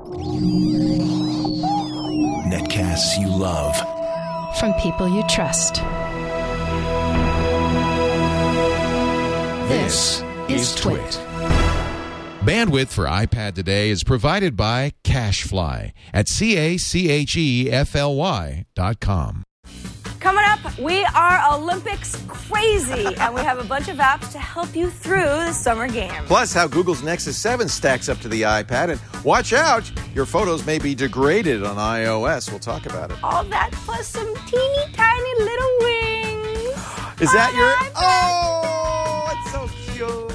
Netcasts you love. From people you trust. This is Twit. Bandwidth for iPad today is provided by CacheFly at CacheFly.com. Coming up, we are Olympics crazy, and we have a bunch of apps to help you through the summer games. Plus, how Google's Nexus 7 stacks up to the iPad. And watch out, your photos may be degraded on iOS. We'll talk about it. All that plus some teeny tiny little wings. Is that your... iPad. Oh, it's so cute.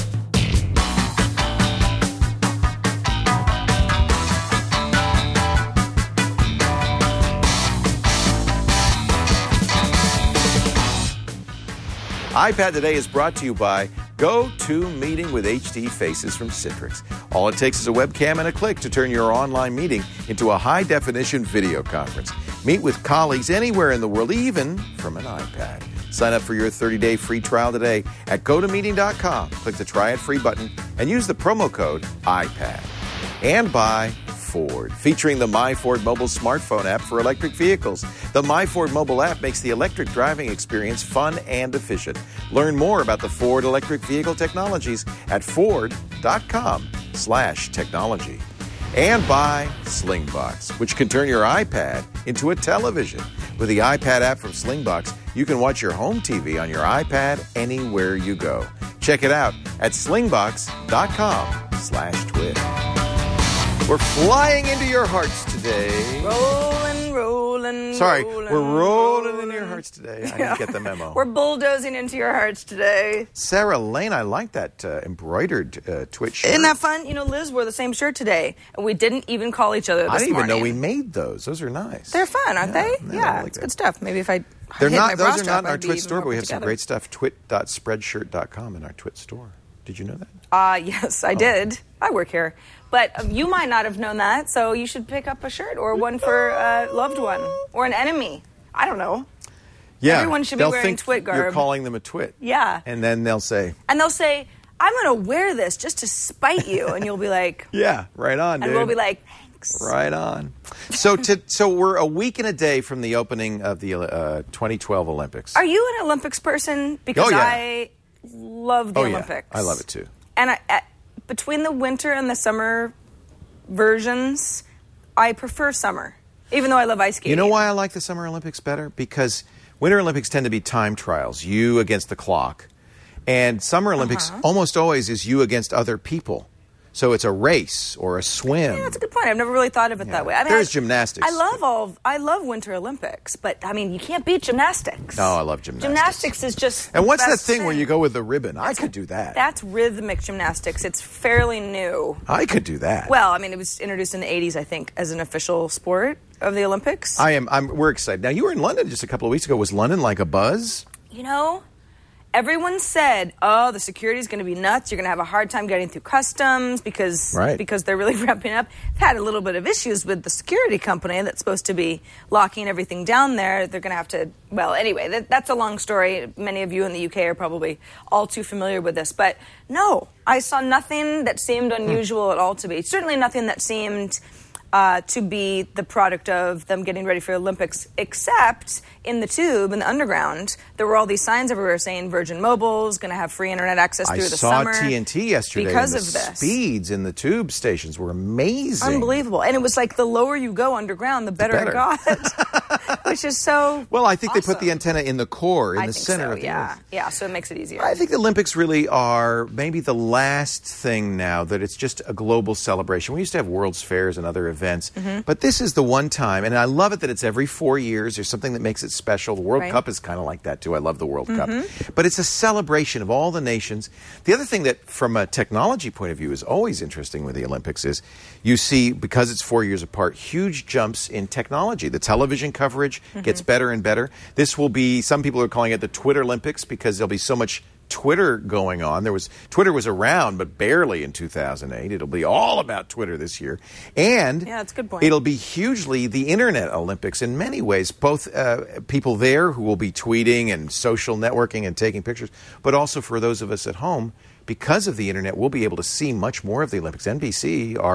iPad Today is brought to you by GoToMeeting with HD Faces from Citrix. All it takes is a webcam and a click to turn your online meeting into a high-definition video conference. Meet with colleagues anywhere in the world, even from an iPad. Sign up for your 30-day free trial today at GoToMeeting.com. Click the Try It Free button and use the promo code iPad. And by Ford, featuring the MyFord mobile smartphone app for electric vehicles. The MyFord mobile app makes the electric driving experience fun and efficient. Learn more about the Ford electric vehicle technologies at Ford.com/technology. And by Slingbox, which can turn your iPad into a television. With the iPad app from Slingbox, you can watch your home TV on your iPad anywhere you go. Check it out at slingbox.com/twit. We're flying into your hearts today. Rolling. Sorry, we're rolling into your hearts today. I didn't get the memo. We're bulldozing into your hearts today. Sarah Lane, I like that embroidered Twitch shirt. Isn't that fun? You know, Liz wore the same shirt today, and we didn't even call each other this morning. I didn't even know we made those. Those are nice. They're fun, aren't they? Yeah, really it's good stuff. Maybe if I They're hit not. my Those bra are strap, not in our I'd be Twit even store, more but we have together. some great stuff. Twit.spreadshirt.com in our Twit store. Did you know that? Yes, I did. I work here. But you might not have known that, so you should pick up a shirt or one for a loved one or an enemy. I don't know. Yeah. Everyone should be they'll wearing think Twit garb. You're calling them a twit. Yeah. And then they'll say... And they'll say, I'm going to wear this just to spite you. And you'll be like... Yeah, right on, dude. And we'll be like, thanks. Right on. So we're a week and a day from the opening of the 2012 Olympics. Are you an Olympics person? Because I love the Olympics. I love it too. And between the winter and the summer versions, I prefer summer, even though I love ice skating. You know why I like the Summer Olympics better? Because Winter Olympics tend to be time trials, you against the clock. And Summer Olympics almost always is you against other people. So it's a race or a swim. Yeah, that's a good point. I've never really thought of it that way. I mean, There's gymnastics. I love Winter Olympics, but I mean, you can't beat gymnastics. Oh, I love gymnastics. Gymnastics is just And what's the that best thing where you go with the ribbon? I could do that. That's rhythmic gymnastics. It's fairly new. I could do that. Well, I mean, it was introduced in the 80s, I think, as an official sport of the Olympics. We're excited. Now, you were in London just a couple of weeks ago. Was London like a buzz? You know, everyone said, oh, the security's going to be nuts. You're going to have a hard time getting through customs because they're really ramping up. They've had a little bit of issues with the security company that's supposed to be locking everything down there. They're going to have to, well, anyway, that's a long story. Many of you in the UK are probably all too familiar with this. But no, I saw nothing that seemed unusual at all to me. Certainly nothing that seemed to be the product of them getting ready for the Olympics, except in the tube, in the underground, there were all these signs everywhere saying Virgin Mobile's going to have free internet access through the summer. I saw TNT yesterday. Because and of the this. Speeds in the tube stations were amazing. Unbelievable. And it was like the lower you go underground, the better it got. Which is so Well, I think awesome. they put the antenna in the core, in the center of the Earth. Yeah, so it makes it easier. I think the Olympics really are maybe the last thing now that it's just a global celebration. We used to have World's Fairs and other events, but this is the one time, and I love it that it's every 4 years. There's something that makes it special. The World Cup is kind of like that, too. I love the World Cup. But it's a celebration of all the nations. The other thing that, from a technology point of view, is always interesting with the Olympics is you see, because it's 4 years apart, huge jumps in technology. The television coverage gets better and better. This will be, some people are calling it the Twitter Olympics because there'll be so much Twitter going on. Twitter was around, but barely in 2008. It'll be all about Twitter this year. And that's a good point. It'll be hugely the Internet Olympics in many ways. Both people there who will be tweeting and social networking and taking pictures, but also for those of us at home, because of the Internet, we'll be able to see much more of the Olympics. NBC,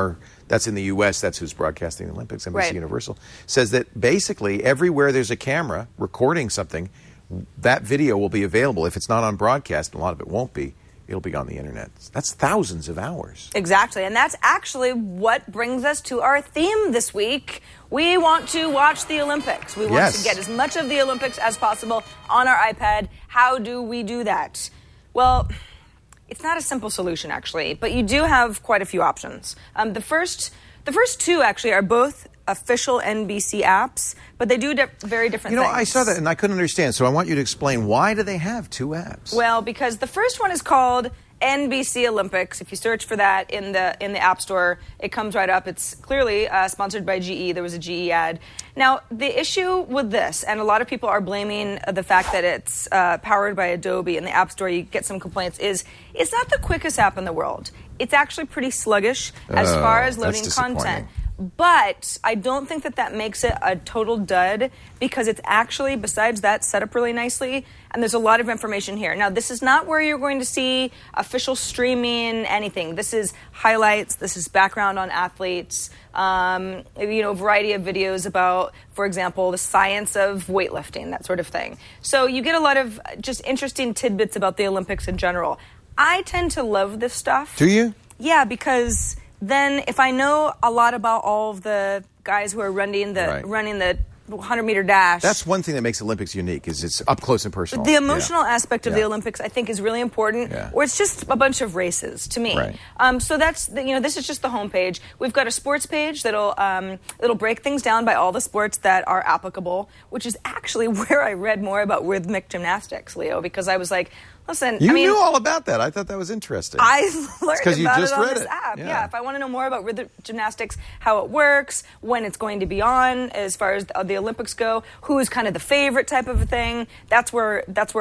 that's in the U.S., that's who's broadcasting the Olympics, NBC Universal, says that basically everywhere there's a camera recording something, that video will be available. If it's not on broadcast, and a lot of it won't be, it'll be on the internet. That's thousands of hours. Exactly, and that's actually what brings us to our theme this week. We want to watch the Olympics. We want to get as much of the Olympics as possible on our iPad. How do we do that? Well, it's not a simple solution, actually, but you do have quite a few options. The first two, actually, are both official NBC apps, but they do very different things. I saw that and I couldn't understand, so I want you to explain, why do they have two apps? Well, because the first one is called NBC Olympics. If you search for that in the App Store, it comes right up. It's clearly sponsored by GE. There was a GE ad. Now, the issue with this, and a lot of people are blaming the fact that it's powered by Adobe in the App Store, you get some complaints, is it's not the quickest app in the world. It's actually pretty sluggish as far as loading content. But I don't think that makes it a total dud, because it's actually, besides that, set up really nicely, and there's a lot of information here. Now, this is not where you're going to see official streaming, anything. This is highlights, this is background on athletes, a variety of videos about, for example, the science of weightlifting, that sort of thing. So you get a lot of just interesting tidbits about the Olympics in general. I tend to love this stuff. Do you? Yeah, because then if I know a lot about all of the guys who are running the 100-meter dash. That's one thing that makes Olympics unique, is it's up close and personal. The emotional aspect of the Olympics, I think, is really important, or it's just a bunch of races to me. Right. So that's, this is just the homepage. We've got a sports page that'll break things down by all the sports that are applicable, which is actually where I read more about rhythmic gymnastics, Leo, because I was like, listen, you knew all about that. I thought that was interesting. I learned about just it on read this app. Yeah, if I want to know more about rhythmic gymnastics, how it works, when it's going to be on, as far as the Olympics go, who's kind of the favorite type of a thing, that's where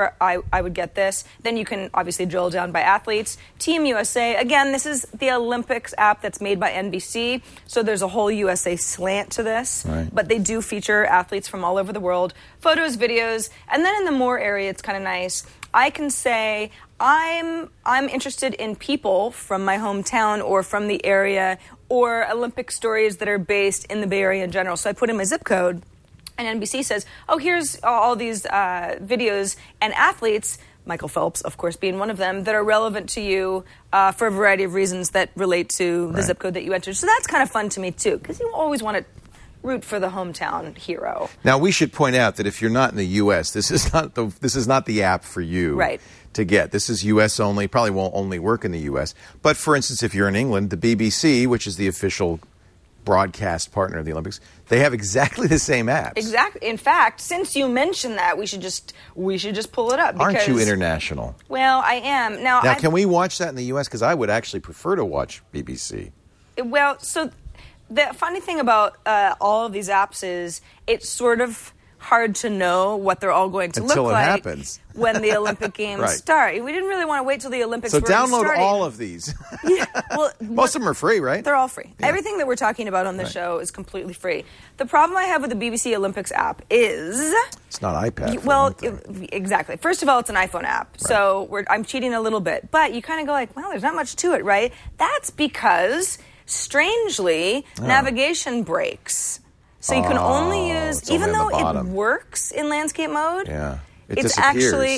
I would get this. Then you can obviously drill down by athletes. Team USA, again, this is the Olympics app that's made by NBC, so there's a whole USA slant to this. Right. But they do feature athletes from all over the world, photos, videos, and then in the more area, it's kind of nice. I can say I'm interested in people from my hometown or from the area, or Olympic stories that are based in the Bay Area in general. So I put in my zip code, and NBC says, oh, here's all these videos and athletes, Michael Phelps, of course, being one of them, that are relevant to you for a variety of reasons that relate to the zip code that you entered. So that's kind of fun to me, too, because you always want to root for the hometown hero. Now, we should point out that if you're not in the U.S., this is not the app for you to get. This is U.S. only, probably won't only work in the U.S. But, for instance, if you're in England, the BBC, which is the official broadcast partner of the Olympics, they have exactly the same apps. Exactly. In fact, since you mentioned that, we should just pull it up. Because, aren't you international? Well, I am. Now can we watch that in the U.S.? Because I would actually prefer to watch BBC. Well, so the funny thing about all of these apps is it's sort of hard to know what they're all going to look like happens. When the Olympic Games start. We didn't really want to wait till the Olympics were starting. So download all of these. Most of them are free, right? They're all free. Yeah. Everything that we're talking about on the show is completely free. The problem I have with the BBC Olympics app is it's not iPad. Well, exactly. First of all, it's an iPhone app, so I'm cheating a little bit. But you kind of go like, well, there's not much to it, right? That's because, strangely, navigation breaks. So you can only use, even though it works in landscape mode. Yeah. It's actually,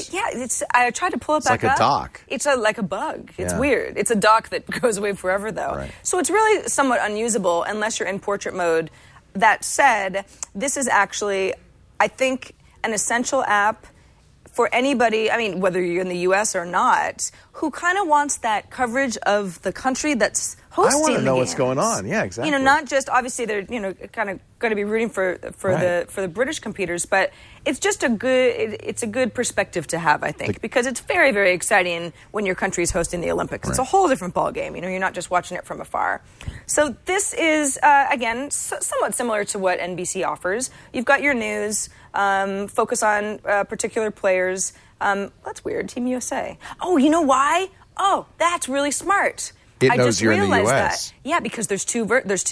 I tried to pull it back up. It's like a dock. It's like a bug. It's weird. It's a dock that goes away forever, though. Right. So it's really somewhat unusable unless you're in portrait mode. That said, this is actually, I think, an essential app for anybody, I mean, whether you're in the U.S. or not, who kind of wants that coverage of the country that's hosting the I want to know games. What's going on. Yeah, exactly. Not just, obviously, they're, kind of going to be rooting for the British competitors, but it's just a good perspective to have, I think, because it's very, very exciting when your country is hosting the Olympics. Right. It's a whole different ballgame. You're not just watching it from afar. So this is, again, somewhat similar to what NBC offers. You've got your news, focus on particular players. That's weird. Team USA. Oh, you know why? Oh, that's really smart. It knows you're in the US. That. Yeah, because there's two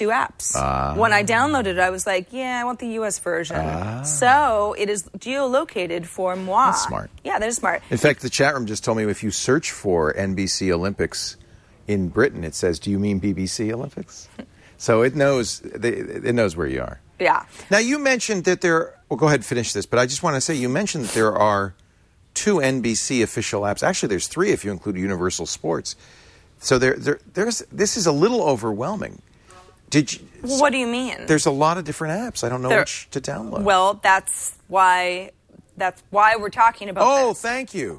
apps. When I downloaded it, I was like, I want the US version. So it is geolocated for moi. That's smart. Yeah, that is smart. In fact, the chat room just told me if you search for NBC Olympics in Britain, it says, do you mean BBC Olympics? So it knows where you are. Yeah. Now, you mentioned that well, go ahead and finish this, but I just want to say, you mentioned that there are 2 NBC official apps. Actually, there's 3 if you include Universal Sports. So this is a little overwhelming. What do you mean? There's a lot of different apps. I don't know which to download. Well, that's why we're talking about this. Oh, thank you.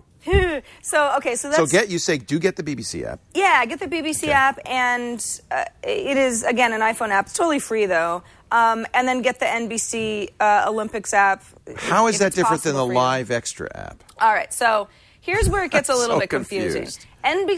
So that's... You say, do get the BBC app. Yeah, get the BBC app, and it is, again, an iPhone app. It's totally free, though. And then get the NBC Olympics app. How is that different than the Live Extra app? All right, so here's where it gets a little bit confusing. Confused.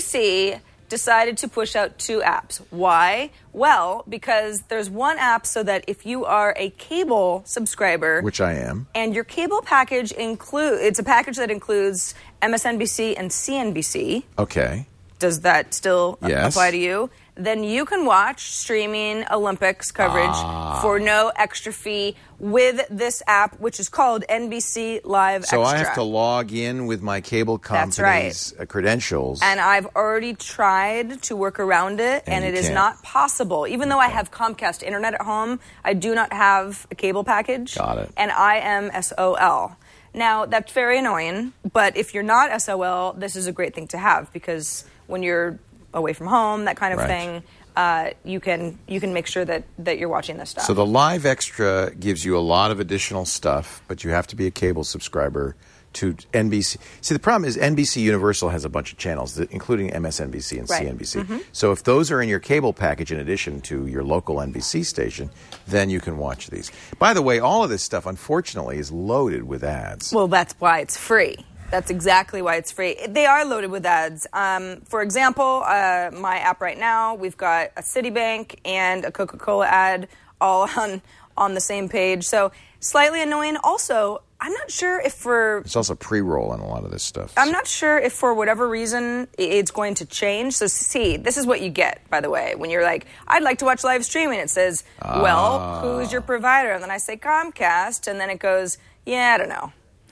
NBC decided to push out 2 apps. Why? Well, because there's one app so that if you are a cable subscriber... Which I am. And your cable package it's a package that includes MSNBC and CNBC. Okay. Does that still apply to you? Then you can watch streaming Olympics coverage for no extra fee with this app, which is called NBC Live Extra. So I have to log in with my cable company's credentials. And I've already tried to work around it, and it is not possible. Even though I have Comcast internet at home, I do not have a cable package. Got it. And I am SOL. Now, that's very annoying, but if you're not SOL, this is a great thing to have, because when you're away from home, that kind of thing, you can make sure that you're watching this stuff. So the Live Extra gives you a lot of additional stuff, but you have to be a cable subscriber to NBC. See, the problem is NBC Universal has a bunch of channels, including MSNBC and CNBC. Mm-hmm. So if those are in your cable package in addition to your local NBC station, then you can watch these. By the way, all of this stuff, unfortunately, is loaded with ads. Well, that's why it's free. That's exactly why it's free. They are loaded with ads. For example, my app right now, we've got a Citibank and a Coca-Cola ad all on the same page. So slightly annoying. Also, I'm not sure if It's also pre-roll on a lot of this stuff. I'm not sure if for whatever reason it's going to change. So see, this is what you get, by the way. When you're like, I'd like to watch live streaming, it says, well, who's your provider? And then I say Comcast, and then it goes, I don't know.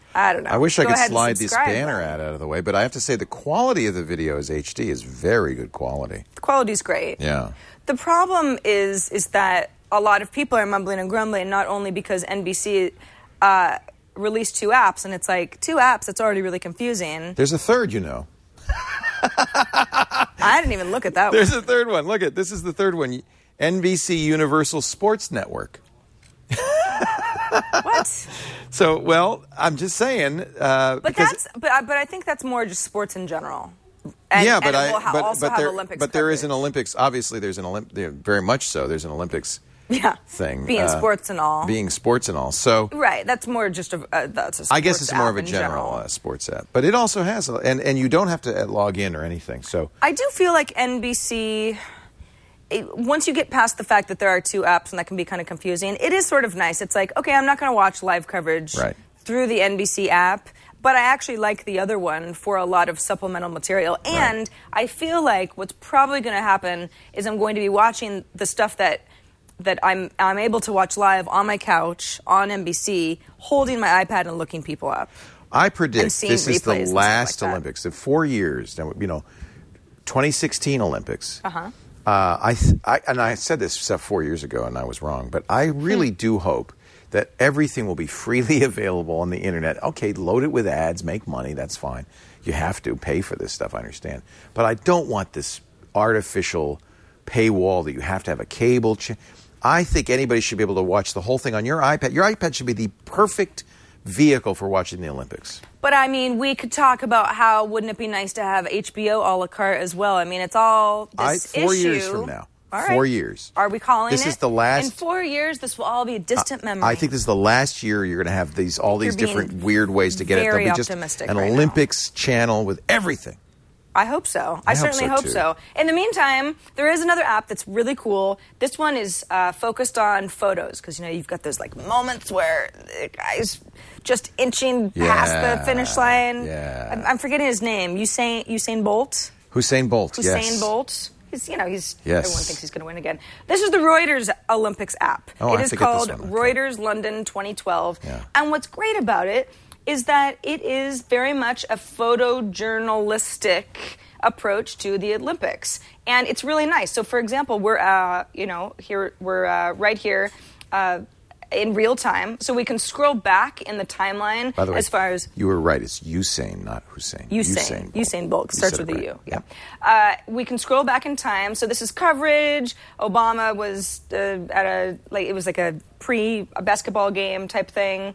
I wish I could slide this banner ad out of the way, but I have to say the quality of the video as HD is very good quality. The quality's great. Yeah. The problem is that a lot of people are mumbling and grumbling, not only because NBC released 2 apps, and it's like, 2 apps, that's already really confusing. There's a third, you know. I didn't even look at that There's a third one. Look this is the third one. NBC Universal Sports Network. What? So, well, I'm just saying. But I think that's more just sports in general. And, but there is an Olympics. Obviously, there's very much so. There's an Olympics thing. Being sports and all. Being sports and all. So right, that's more just that's a sports I guess it's more of a general sports app, but it also has and you don't have to log in or anything. So I do feel like NBC. Once you get past the fact that there are 2 apps and that can be kind of confusing, it is sort of nice. It's like, okay, I'm not going to watch live coverage through the NBC app, but I actually like the other one for a lot of supplemental material. And I feel like what's probably going to happen is I'm going to be watching the stuff that I'm able to watch live on my couch on NBC, holding my iPad and looking people up. I predict this is the last Olympics. In 4 years, 2016 Olympics. I said this stuff 4 years ago, and I was wrong. But I really do hope that everything will be freely available on the internet. Okay, load it with ads, make money. That's fine. You have to pay for this stuff. I understand, but I don't want this artificial paywall that you have to have a cable. I think anybody should be able to watch the whole thing on your iPad. Your iPad should be the perfect vehicle for watching the Olympics. But I mean, we could talk about how wouldn't it be nice to have HBO a la carte as well. I mean, it's all this 4 years from now. All right. 4 years. Are we calling this it? Is the last. In 4 years, this will all be a distant memory. I think this is the last year you're going to have all these different weird ways to get it. There'll be just an Olympics channel with everything. I hope so. I certainly hope so. In the meantime, there is another app that's really cool. This one is focused on photos because, you've got those moments where the guy's just inching past the finish line. Yeah. I'm forgetting his name. Usain Bolt? Usain Bolt, yes. Usain Bolt. Everyone thinks he's going to win again. This is the Reuters Olympics app. It is called Reuters London 2012. Yeah. And what's great about it is that it is very much a photojournalistic approach to the Olympics. And it's really nice. So, for example, we're right here in real time, so we can scroll back in the timeline. By the way, as far as you were right, it's Usain, not Hussein. Usain Bolt starts with a U. Yeah. We can scroll back in time. So this is coverage. Obama was at it was like a basketball game type thing.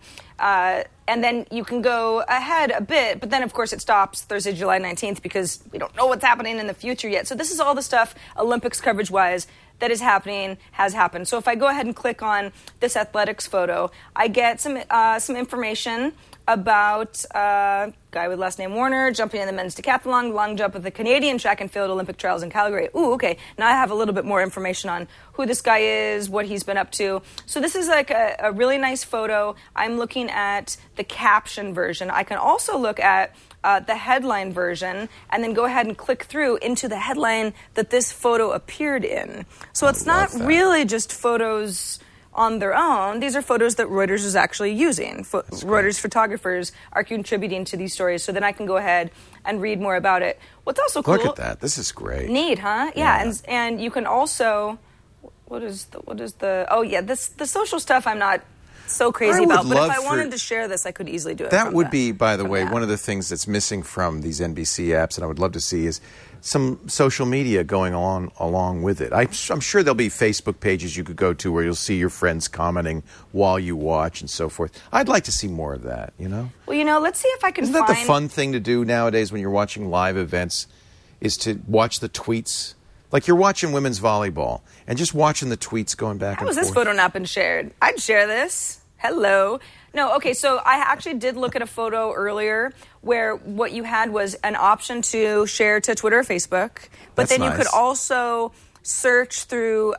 And then you can go ahead a bit, but then, of course, it stops Thursday, July 19th, because we don't know what's happening in the future yet. So this is all the stuff, Olympics coverage-wise, that is happening, has happened. So if I go ahead and click on this athletics photo, I get some information about a guy with last name Warner jumping in the men's decathlon, long jump at the Canadian track and field Olympic trials in Calgary. Ooh, okay. Now I have a little bit more information on who this guy is, what he's been up to. So this is like a really nice photo. I'm looking at the caption version. I can also look at the headline version and then go ahead and click through into the headline that this photo appeared in. So it's not really just photos on their own. These are photos that Reuters is actually using. Reuters photographers are contributing to these stories, so then I can go ahead and read more about it. What's also cool... Look at that. This is great. Neat, huh? Yeah. And you can also... What is the... Oh, yeah, the social stuff I'm not so crazy about, but if I wanted to share this, I could easily do it. That would be, by the way, one of the things that's missing from these NBC apps, and I would love to see, is some social media going on along with it. I'm sure there'll be Facebook pages you could go to where you'll see your friends commenting while you watch and so forth. I'd like to see more of that, you know? Well, let's see if I can Isn't that the fun thing to do nowadays when you're watching live events, is to watch the tweets? Like you're watching women's volleyball and just watching the tweets going back and forth. How has this photo not been shared? I'd share this. Hello. No, okay, so I actually did look at a photo earlier where what you had was an option to share to Twitter or Facebook, but then you could also search through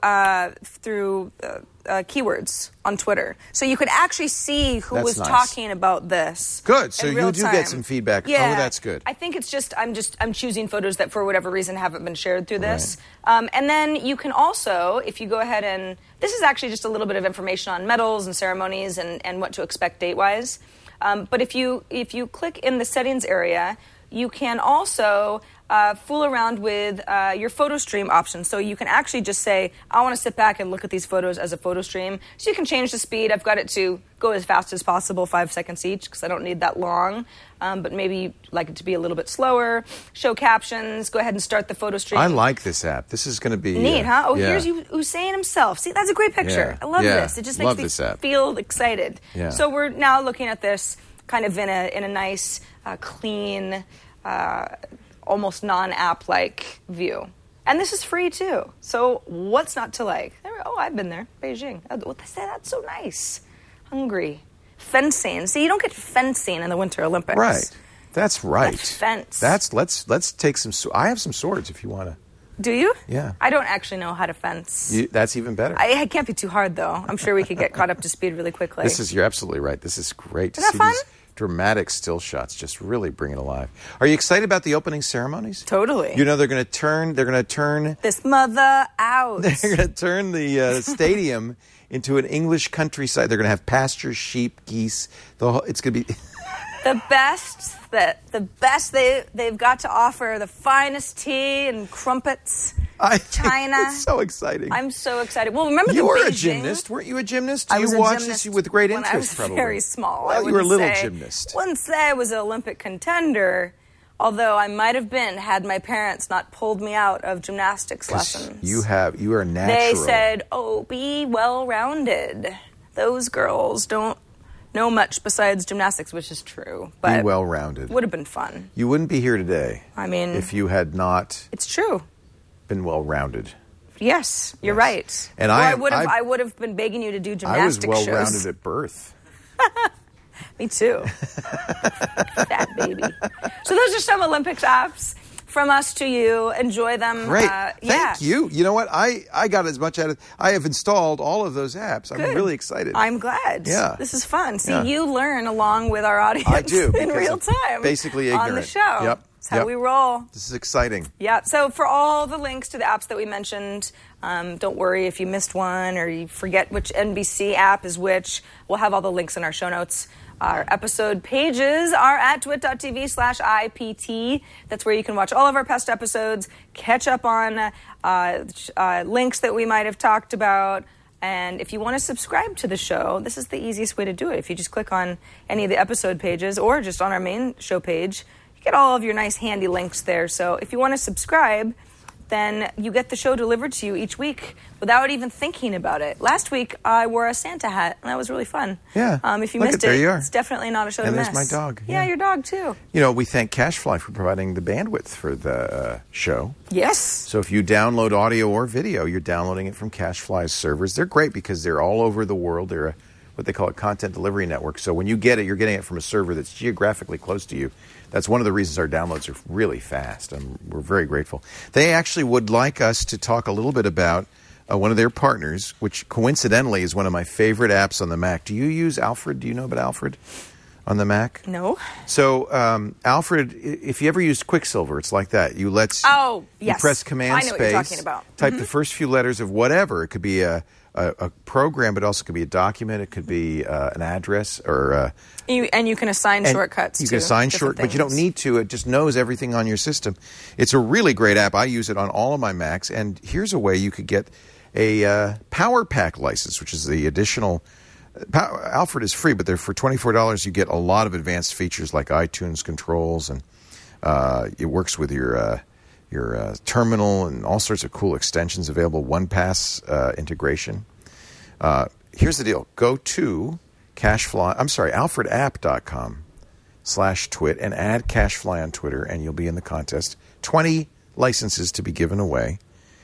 keywords on Twitter. So you could actually see who was talking about this. Good. So you do get some feedback. Yeah. Oh, that's good. I think it's just I'm choosing photos that for whatever reason haven't been shared through this. Right. And then you can also, if you go ahead and this is actually just a little bit of information on medals and ceremonies and what to expect date-wise. But if you click in the settings area, you can also fool around with your photo stream option. So you can actually just say, I want to sit back and look at these photos as a photo stream. So you can change the speed. I've got it to go as fast as possible, 5 seconds each, because I don't need that long. But maybe you'd like it to be a little bit slower. Show captions. Go ahead and start the photo stream. I like this app. This is going to be... Neat, huh? Oh, here's Usain himself. See, that's a great picture. I love this. It just makes me feel excited. Yeah. So we're now looking at this kind of in a nice, clean... almost non-app-like view. And this is free, too. So what's not to like? Oh, I've been there. Beijing. That's so nice. Hungary. Fencing. See, you don't get fencing in the Winter Olympics. Right. That's right. Let's fence. Let's take some... I have some swords if you want to. Do you? Yeah. I don't actually know how to fence. That's even better. It can't be too hard, though. I'm sure we could get caught up to speed really quickly. You're absolutely right. This is great. Isn't that fun? These dramatic still shots just really bring it alive. Are you excited about the opening ceremonies? Totally. You know they're going to turn this mother out. They're going to turn the stadium into an English countryside. They're going to have pastures, sheep, geese. It's going to be the best they've got to offer. The finest tea and crumpets. China. It's so exciting. I'm so excited. Well, remember you were Beijing? a gymnast, weren't you? A gymnast? I was you a watched gymnast this with great interest, when I was probably. Very small. Well, you were a little gymnast. Wouldn't say I was an Olympic contender, although I might have been had my parents not pulled me out of gymnastics lessons. You are natural. They said, "Oh, be well-rounded. Those girls don't know much besides gymnastics," which is true. But be well-rounded. Would have been fun. You wouldn't be here today. I mean, if you had not. It's true. Been well-rounded. Yes, you're right. And I would have been begging you to do gymnastics shows. I was well-rounded at birth. Me too. Fat baby. So those are some Olympics apps from us to you. Enjoy them. Great. Thank you. You know what? I got as much out of it. I have installed all of those apps. Good. I'm really excited. I'm glad. Yeah. This is fun. See, you learn along with our audience I do, in real time. Basically ignorant. On the show. Yep. That's how we roll. This is exciting. Yeah. So for all the links to the apps that we mentioned, don't worry if you missed one or you forget which NBC app is which. We'll have all the links in our show notes. Our episode pages are at twit.tv/IPT. That's where you can watch all of our past episodes, catch up on links that we might have talked about. And if you want to subscribe to the show, this is the easiest way to do it. If you just click on any of the episode pages or just on our main show page, you get all of your nice handy links there. So if you want to subscribe, then you get the show delivered to you each week without even thinking about it. Last week, I wore a Santa hat, and that was really fun. Yeah. If you missed it, it's definitely not a show to miss. And there's my dog. Yeah, your dog, too. We thank CacheFly for providing the bandwidth for the show. Yes. So if you download audio or video, you're downloading it from CacheFly's servers. They're great because they're all over the world. They're what they call a content delivery network. So when you get it, you're getting it from a server that's geographically close to you. That's one of the reasons our downloads are really fast, and we're very grateful. They actually would like us to talk a little bit about one of their partners, which coincidentally is one of my favorite apps on the Mac. Do you use Alfred? Do you know about Alfred on the Mac? No. So Alfred, if you ever used Quicksilver, it's like that. You yes. You press Command I know space, what you're talking about. Type the first few letters of whatever. It could be a program, but also could be a document. It could be an address or. You can assign shortcuts. You can assign but you don't need to. It just knows everything on your system. It's a really great app. I use it on all of my Macs. And here's a way you could get a Power Pack license, which is the additional. Alfred is free, but for $24 you get a lot of advanced features like iTunes controls, and it works with your terminal and all sorts of cool extensions available. OnePass integration. Here's the deal. Go to alfredapp.com/twit and add CacheFly on Twitter, and you'll be in the contest. 20 licenses to be given away.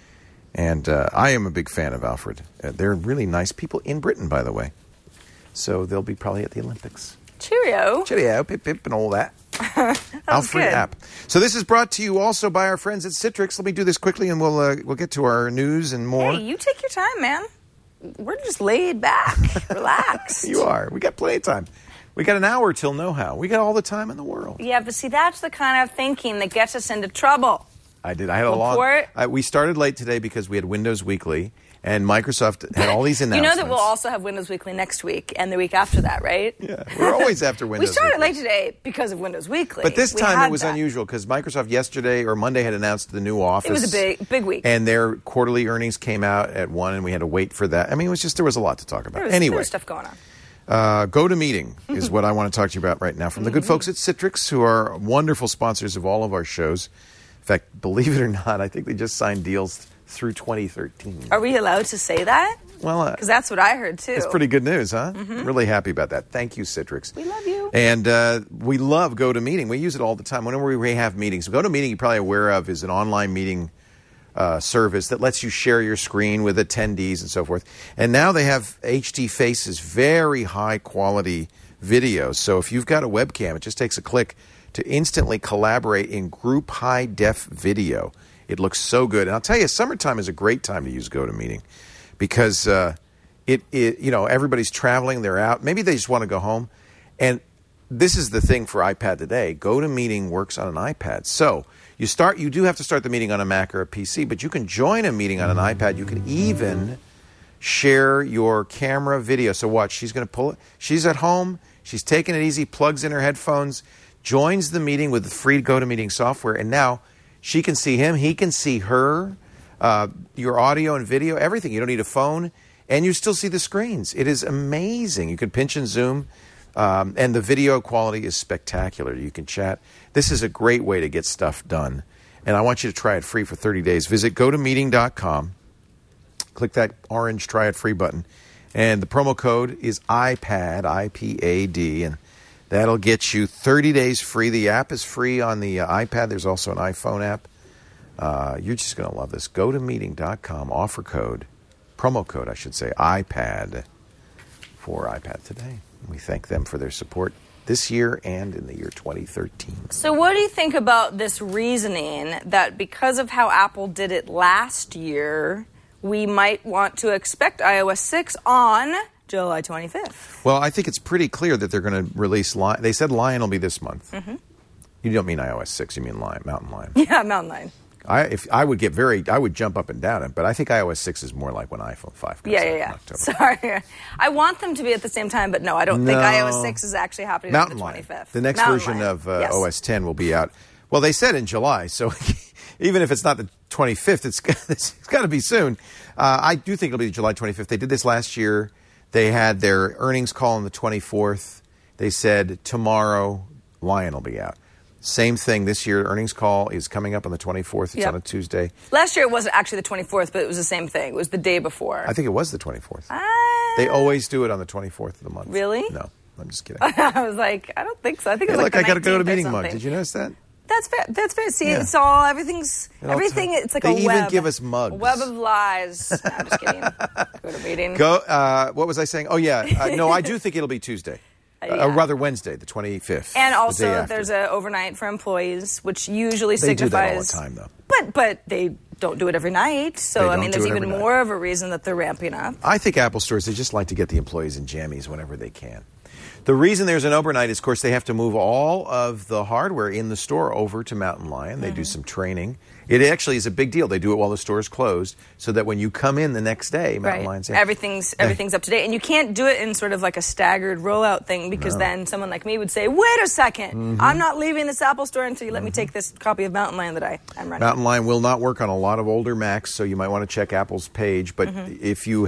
And I am a big fan of Alfred. They're really nice people in Britain, by the way. So they'll be probably at the Olympics. Cheerio. Cheerio, pip, pip, and all that. Alfred good. App. So this is brought to you also by our friends at Citrix. Let me do this quickly, and we'll get to our news and more. Hey, you take your time, man. We're just laid back, relaxed. You are. We got plenty of time. We got an hour till know-how. We got all the time in the world. Yeah, but see, that's the kind of thinking that gets us into trouble. I did. I had a long. We started late today because we had Windows Weekly, and Microsoft had all these announcements. You know that we'll also have Windows Weekly next week and the week after that, right? Yeah, we're always after Windows. We started Weekly. late today because of Windows Weekly. But this time it was unusual because Microsoft yesterday or Monday had announced the new Office. It was a big week, and their quarterly earnings came out at 1, and we had to wait for that. I mean, there was a lot to talk about. There was stuff going on. GoToMeeting is what I want to talk to you about right now from the good folks at Citrix, who are wonderful sponsors of all of our shows. In fact, believe it or not, I think they just signed deals through 2013. Are we allowed to say that? Well, because that's what I heard too. It's pretty good news, huh? Really happy about that. Thank you, Citrix. We love you. And we love GoToMeeting. We use it all the time. Whenever we have meetings, GoToMeeting, you're probably aware of, is an online meeting service that lets you share your screen with attendees and so forth. And now they have HD Faces, very high quality videos. So if you've got a webcam, it just takes a click to instantly collaborate in group high def video. It looks so good. And I'll tell you, summertime is a great time to use GoToMeeting because everybody's traveling, they're out. Maybe they just want to go home. And this is the thing for iPad today. GoToMeeting works on an iPad. So you do have to start the meeting on a Mac or a PC, but you can join a meeting on an iPad. You can even share your camera video. So watch, she's going to pull it. She's at home. She's taking it easy, plugs in her headphones, joins the meeting with the free GoToMeeting software, and now she can see him, he can see her, your audio and video, everything. You don't need a phone, and you still see the screens. It is amazing. You can pinch and zoom, and the video quality is spectacular. You can chat. This is a great way to get stuff done, and I want you to try it free for 30 days. Visit GoToMeeting.com. Click that orange Try It Free button, and the promo code is iPad, IPAD, and that'll get you 30 days free. The app is free on the iPad. There's also an iPhone app. You're just going to love this. GoToMeeting.com, promo code, iPad for iPad today. We thank them for their support this year and in the year 2013. So what do you think about this reasoning that because of how Apple did it last year, we might want to expect iOS 6 on July 25th. Well, I think it's pretty clear that they're going to release Lion. They said Lion will be this month. You don't mean iOS 6, you mean Mountain Lion. Yeah, Mountain Lion. I would jump up and down it, but I think iOS 6 is more like when iPhone 5 comes out in October. Sorry. I want them to be at the same time, but no, I don't think iOS 6 is actually happening on the 25th. The next version of OS 10 will be out. Well, they said in July, so even if it's not the 25th, it's got to be soon. I do think it'll be July 25th. They did this last year. They had their earnings call on the 24th. They said tomorrow Lion will be out. Same thing this year. Earnings call is coming up on the 24th. It's on a Tuesday. Last year it wasn't actually the 24th, but it was the same thing. It was the day before. I think it was the 24th. They always do it on the 24th of the month. Really? No, I'm just kidding. I was like, I don't think so. I think it was look, like I got to go to the 19th Meeting or Mug. something. Did you notice that? That's fair. That's fair. See, it's all, everything, it's like a web. They even give us mugs. A web of lies. No, I'm just kidding. Go to Meeting. What was I saying? Oh, yeah. No, I do think it'll be Tuesday. Or rather Wednesday, the 25th. And also, there's an overnight for employees, which usually signifies... They do that all the time, though. But they don't do it every night. So, I mean, there's even more of a reason that they're ramping up. I think Apple stores, they just like to get the employees in jammies whenever they can. The reason there's an overnight is, of course, they have to move all of the hardware in the store over to Mountain Lion. They do some training. It actually is a big deal. They do it while the store is closed so that when you come in the next day, Mountain Lion's in. Everything's up to date. And you can't do it in sort of like a staggered rollout thing because then someone like me would say, wait a second, I'm not leaving this Apple store until you let me take this copy of Mountain Lion that I'm running. Mountain Lion will not work on a lot of older Macs, so you might want to check Apple's page. But if you're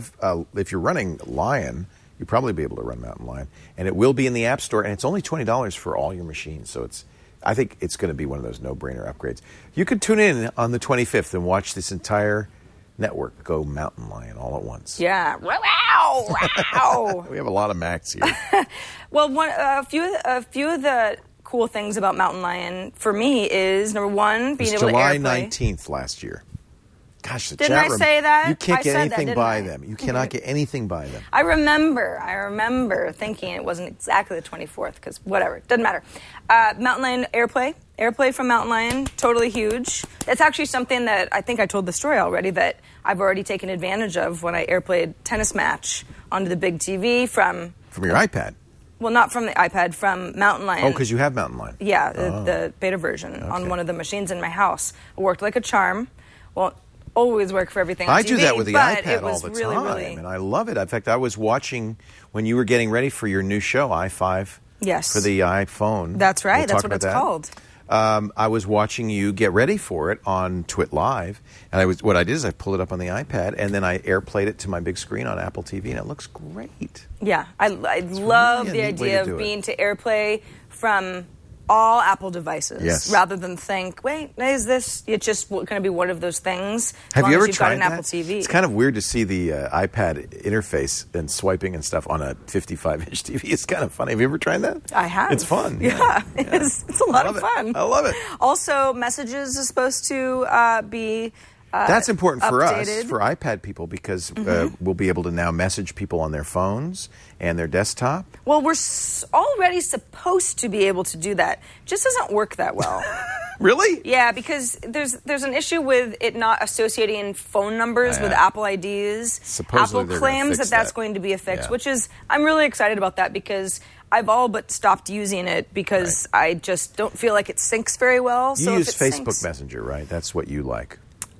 running Lion, you'll probably be able to run Mountain Lion. And it will be in the App Store, and it's only $20 for all your machines. So I think it's going to be one of those no-brainer upgrades. You could tune in on the 25th and watch this entire network go Mountain Lion all at once. Yeah. Wow! Wow! We have a lot of Macs here. Well, a few of the cool things about Mountain Lion for me is, number one, being able to AirPlay. July 19th last year. Gosh, the Didn't chat I room, say that? You can't I get said anything that, by didn't I? them. You cannot get anything by them. I remember thinking it wasn't exactly the 24th because whatever, doesn't matter. Mountain Lion AirPlay from Mountain Lion, totally huge. It's actually something that I think I told the story already that I've already taken advantage of when I AirPlayed Tennis Match onto the big TV from your iPad. Well, not from the iPad, from Mountain Lion. Oh, because you have Mountain Lion. Yeah, the beta version on one of the machines in my house. It worked like a charm. Well, always work for everything on I TV, do that with the iPad all the really, time, and I love it. In fact, I was watching when you were getting ready for your new show, i5, for the iPhone. That's right. We'll That's what it's called. I was watching you get ready for it on Twit Live, and what I did is I pulled it up on the iPad, and then I AirPlayed it to my big screen on Apple TV, and it looks great. Yeah, I love the idea of being to AirPlay from all Apple devices rather than think, wait, is this? It's just going to be one of those things. Have you ever tried an that? Apple TV. It's kind of weird to see the iPad interface and swiping and stuff on a 55-inch TV. It's kind of funny. Have you ever tried that? I have. It's fun. Yeah. It's a lot of fun. I love it. Also, Messages is supposed to be that's important for updated. us, for iPad people, because we'll be able to now message people on their phones and their desktop. Well, we're already supposed to be able to do that. Just doesn't work that well. Really? Yeah, because there's an issue with it not associating phone numbers with Apple IDs. Supposedly Apple claims that's going to be a fix, which is, I'm really excited about that because I've all but stopped using it because I just don't feel like it syncs very well. You use Facebook Messenger, right? That's what you like.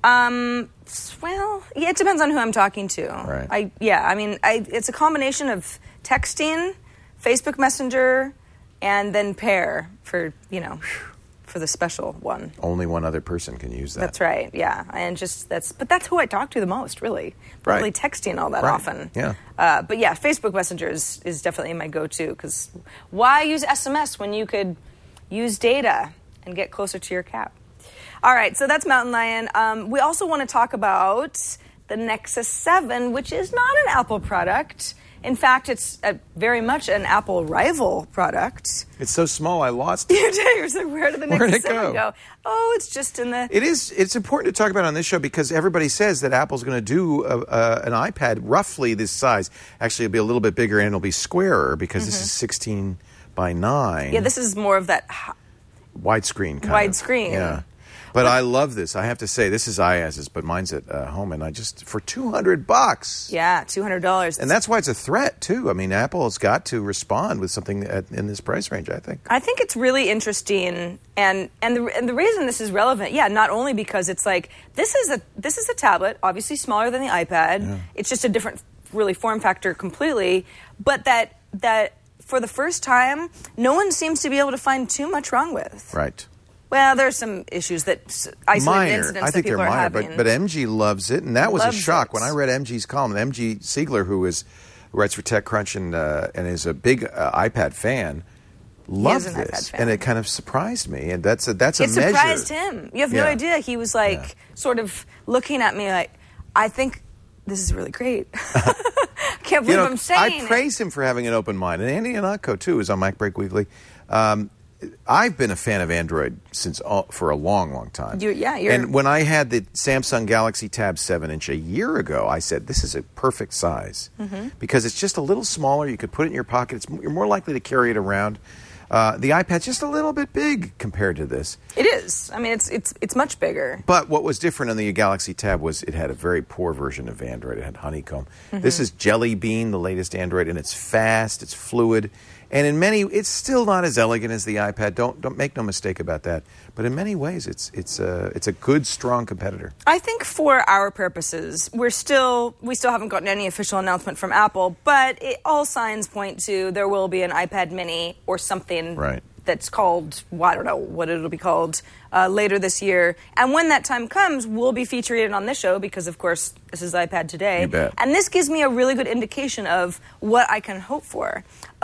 Well, yeah, it depends on who I'm talking to. Right. It's a combination of texting, Facebook Messenger, and then Pair for the special one. Only one other person can use that. That's right. Yeah, and but that's who I talk to the most, really. Not really texting all that often. Yeah. But yeah, Facebook Messenger is definitely my go-to because why use SMS when you could use data and get closer to your cat? All right, so that's Mountain Lion. We also want to talk about the Nexus 7, which is not an Apple product. In fact, it's very much an Apple rival product. It's so small, I lost it. You're like, where did the Nexus 7 go? Oh, it's just in the... It's important to talk about on this show because everybody says that Apple's going to do an iPad roughly this size. Actually, it'll be a little bit bigger and it'll be squarer because this is 16 by 9. Yeah, this is more of that... widescreen kind of. Widescreen. Yeah. But I love this. I have to say, this is Ayaz's, but mine's at home, and for $200. Yeah, $200. And that's why it's a threat, too. I mean, Apple has got to respond with something in this price range, I think. I think it's really interesting, and the reason this is relevant, not only because it's like, this is a tablet, obviously smaller than the iPad. Yeah. It's just a different, really, form factor completely, but that for the first time, no one seems to be able to find too much wrong with. Right. Well, there's some issues isolated incidents I think that people they're are minor, having. but MG loves it, and that was a shock. When I read MG's column, MG Siegler, who writes for TechCrunch and is a big iPad fan, loved this, and it kind of surprised me, and that's a measure. It surprised him. You have no idea. He was sort of looking at me like, I think this is really great. I can't believe I'm saying I praise him for having an open mind, and Andy Ihnatko, too, is on Mac Break Weekly. I've been a fan of Android for a long, long time. And when I had the Samsung Galaxy Tab 7-inch a year ago, I said, this is a perfect size. Because it's just a little smaller. You could put it in your pocket. You're more likely to carry it around. The iPad's just a little bit big compared to this. It is. I mean, it's much bigger. But what was different on the Galaxy Tab was it had a very poor version of Android. It had Honeycomb. This is Jelly Bean, the latest Android, and it's fast, it's fluid. And in many, it's still not as elegant as the iPad. Don't make no mistake about that. But in many ways, it's a good, strong competitor. I think for our purposes, we still haven't gotten any official announcement from Apple, but all signs point to there will be an iPad Mini or something that's called, I don't know what it'll be called, later this year. And when that time comes, we'll be featuring it on this show because, of course, this is iPad Today. You bet. And this gives me a really good indication of what I can hope for.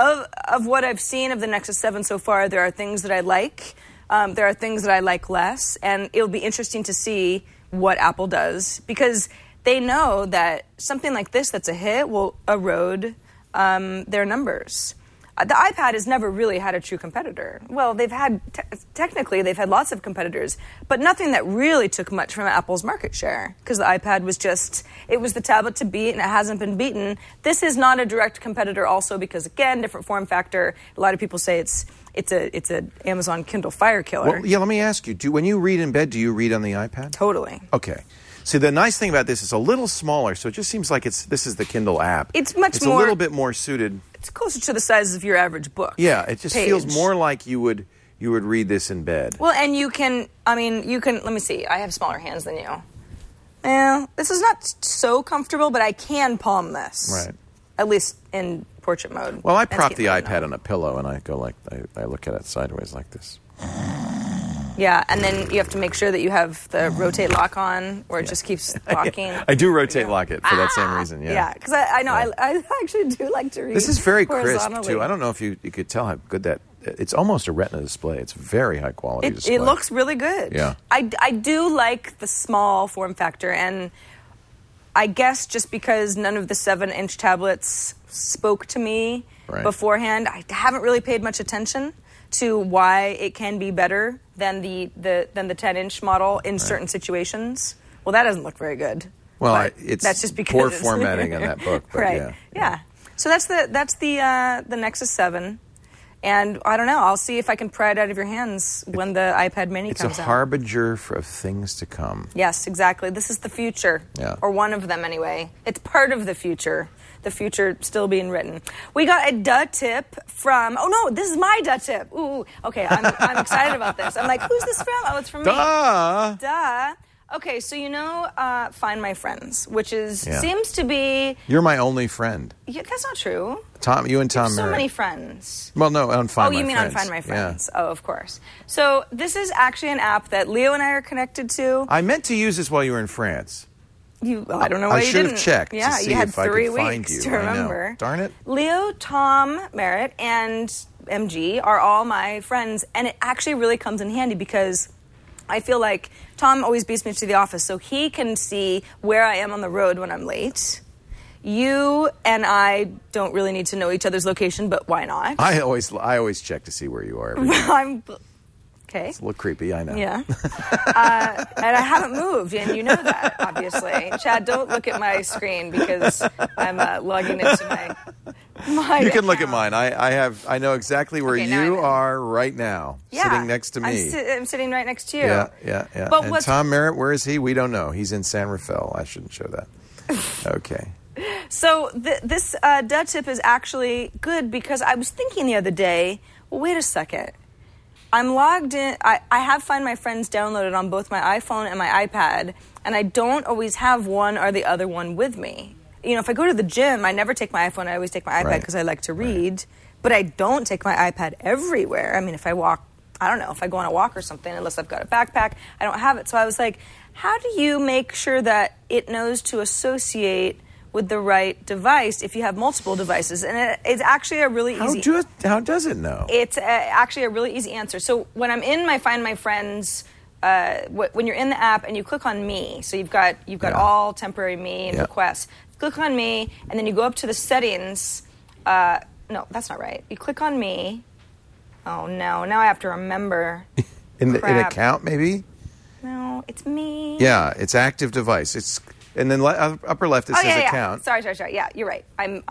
Of what I've seen of the Nexus 7 so far, there are things that I like. There are things that I like less. And it'll be interesting to see what Apple does because they know that something like this that's a hit will erode their numbers. The iPad has never really had a true competitor. Well, technically they've had lots of competitors, but nothing that really took much from Apple's market share because the iPad was it was the tablet to beat and it hasn't been beaten. This is not a direct competitor also because, again, different form factor. A lot of people say it's a Amazon Kindle Fire killer. Well, let me ask you, when you read in bed, do you read on the iPad? Totally. Okay. See, the nice thing about this is a little smaller, so it just seems like this is the Kindle app. It's a little bit more suited. It's closer to the size of your average book. Yeah, it just feels more like you would read this in bed. Well, and you can, let me see. I have smaller hands than you. Yeah, this is not so comfortable, but I can palm this. Right. At least in portrait mode. Well, I prop the iPad on a pillow, and I go I look at it sideways like this. Yeah, and then you have to make sure that you have the rotate lock on, or it just keeps locking. I do rotate lock it for that same reason. Yeah, because I know I actually do like to read. This is very crisp too. I don't know if you could tell how good that. It's almost a Retina display. It's very high quality display. It looks really good. Yeah, I do like the small form factor, and I guess just because none of the 7-inch tablets spoke to me beforehand, I haven't really paid much attention to why it can be better than the 10-inch model in certain situations. Well, that doesn't look very good. Well, that's just because poor formatting on that book. But yeah. So that's the Nexus 7, and I don't know. I'll see if I can pry it out of your hands when the iPad Mini comes out. It's a harbinger of things to come. Yes, exactly. This is the future, or one of them anyway. It's part of the future. The future still being written. We got a duh tip from. Oh no, this is my duh tip. Ooh, okay. I'm excited about this. I'm like, who's this from? Oh, it's from me. Duh. Okay, so Find My Friends, which seems to be. You're my only friend. Yeah, that's not true. Tom, you and Tom. You have so many friends. Well, no, on Find My Friends. Oh, you mean on Find My Friends? Yeah. Oh, of course. So this is actually an app that Leo and I are connected to. I meant to use this while you were in France. I don't know why you didn't. I should have checked. Yeah, to see you had if I 3 could find weeks you. to remember. I know. Darn it. Leo, Tom, Merritt, and MG are all my friends, and it actually really comes in handy because I feel like Tom always beats me to the office, so he can see where I am on the road when I'm late. You and I don't really need to know each other's location, but why not? I always check to see where you are every day. Okay. It's a little creepy, I know. Yeah. And I haven't moved, and you know that, obviously. Chad, don't look at my screen because I'm logging into You can look at mine. I know exactly where you are right now, Yeah, sitting next to me. I'm sitting right next to you. Yeah. But and Tom Merritt, where is he? We don't know. He's in San Rafael. I shouldn't show that. Okay. So this dud tip is actually good because I was thinking the other day, well, wait a second. I'm logged in. I have Find My Friends downloaded on both my iPhone and my iPad, and I don't always have one or the other one with me. You know, if I go to the gym, I never take my iPhone. I always take my iPad because I like to read. But I don't take my iPad everywhere. I mean, if I walk, I don't know, if I go on a walk or something, unless I've got a backpack, I don't have it. So I was like, how do you make sure that it knows to associate with the right device if you have multiple devices? And it's actually a really easy... How does it know? It's actually a really easy answer. So when I'm in my Find My Friends... when you're in the app and you click on Me, so you've got all temporary Me and requests. Click on Me, and then you go up to the settings. No, that's not right. You click on Me. Oh, no. Now I have to remember. in account, maybe? No, it's Me. Yeah, it's active device. And then upper left it says account. Sorry. Yeah, you're right.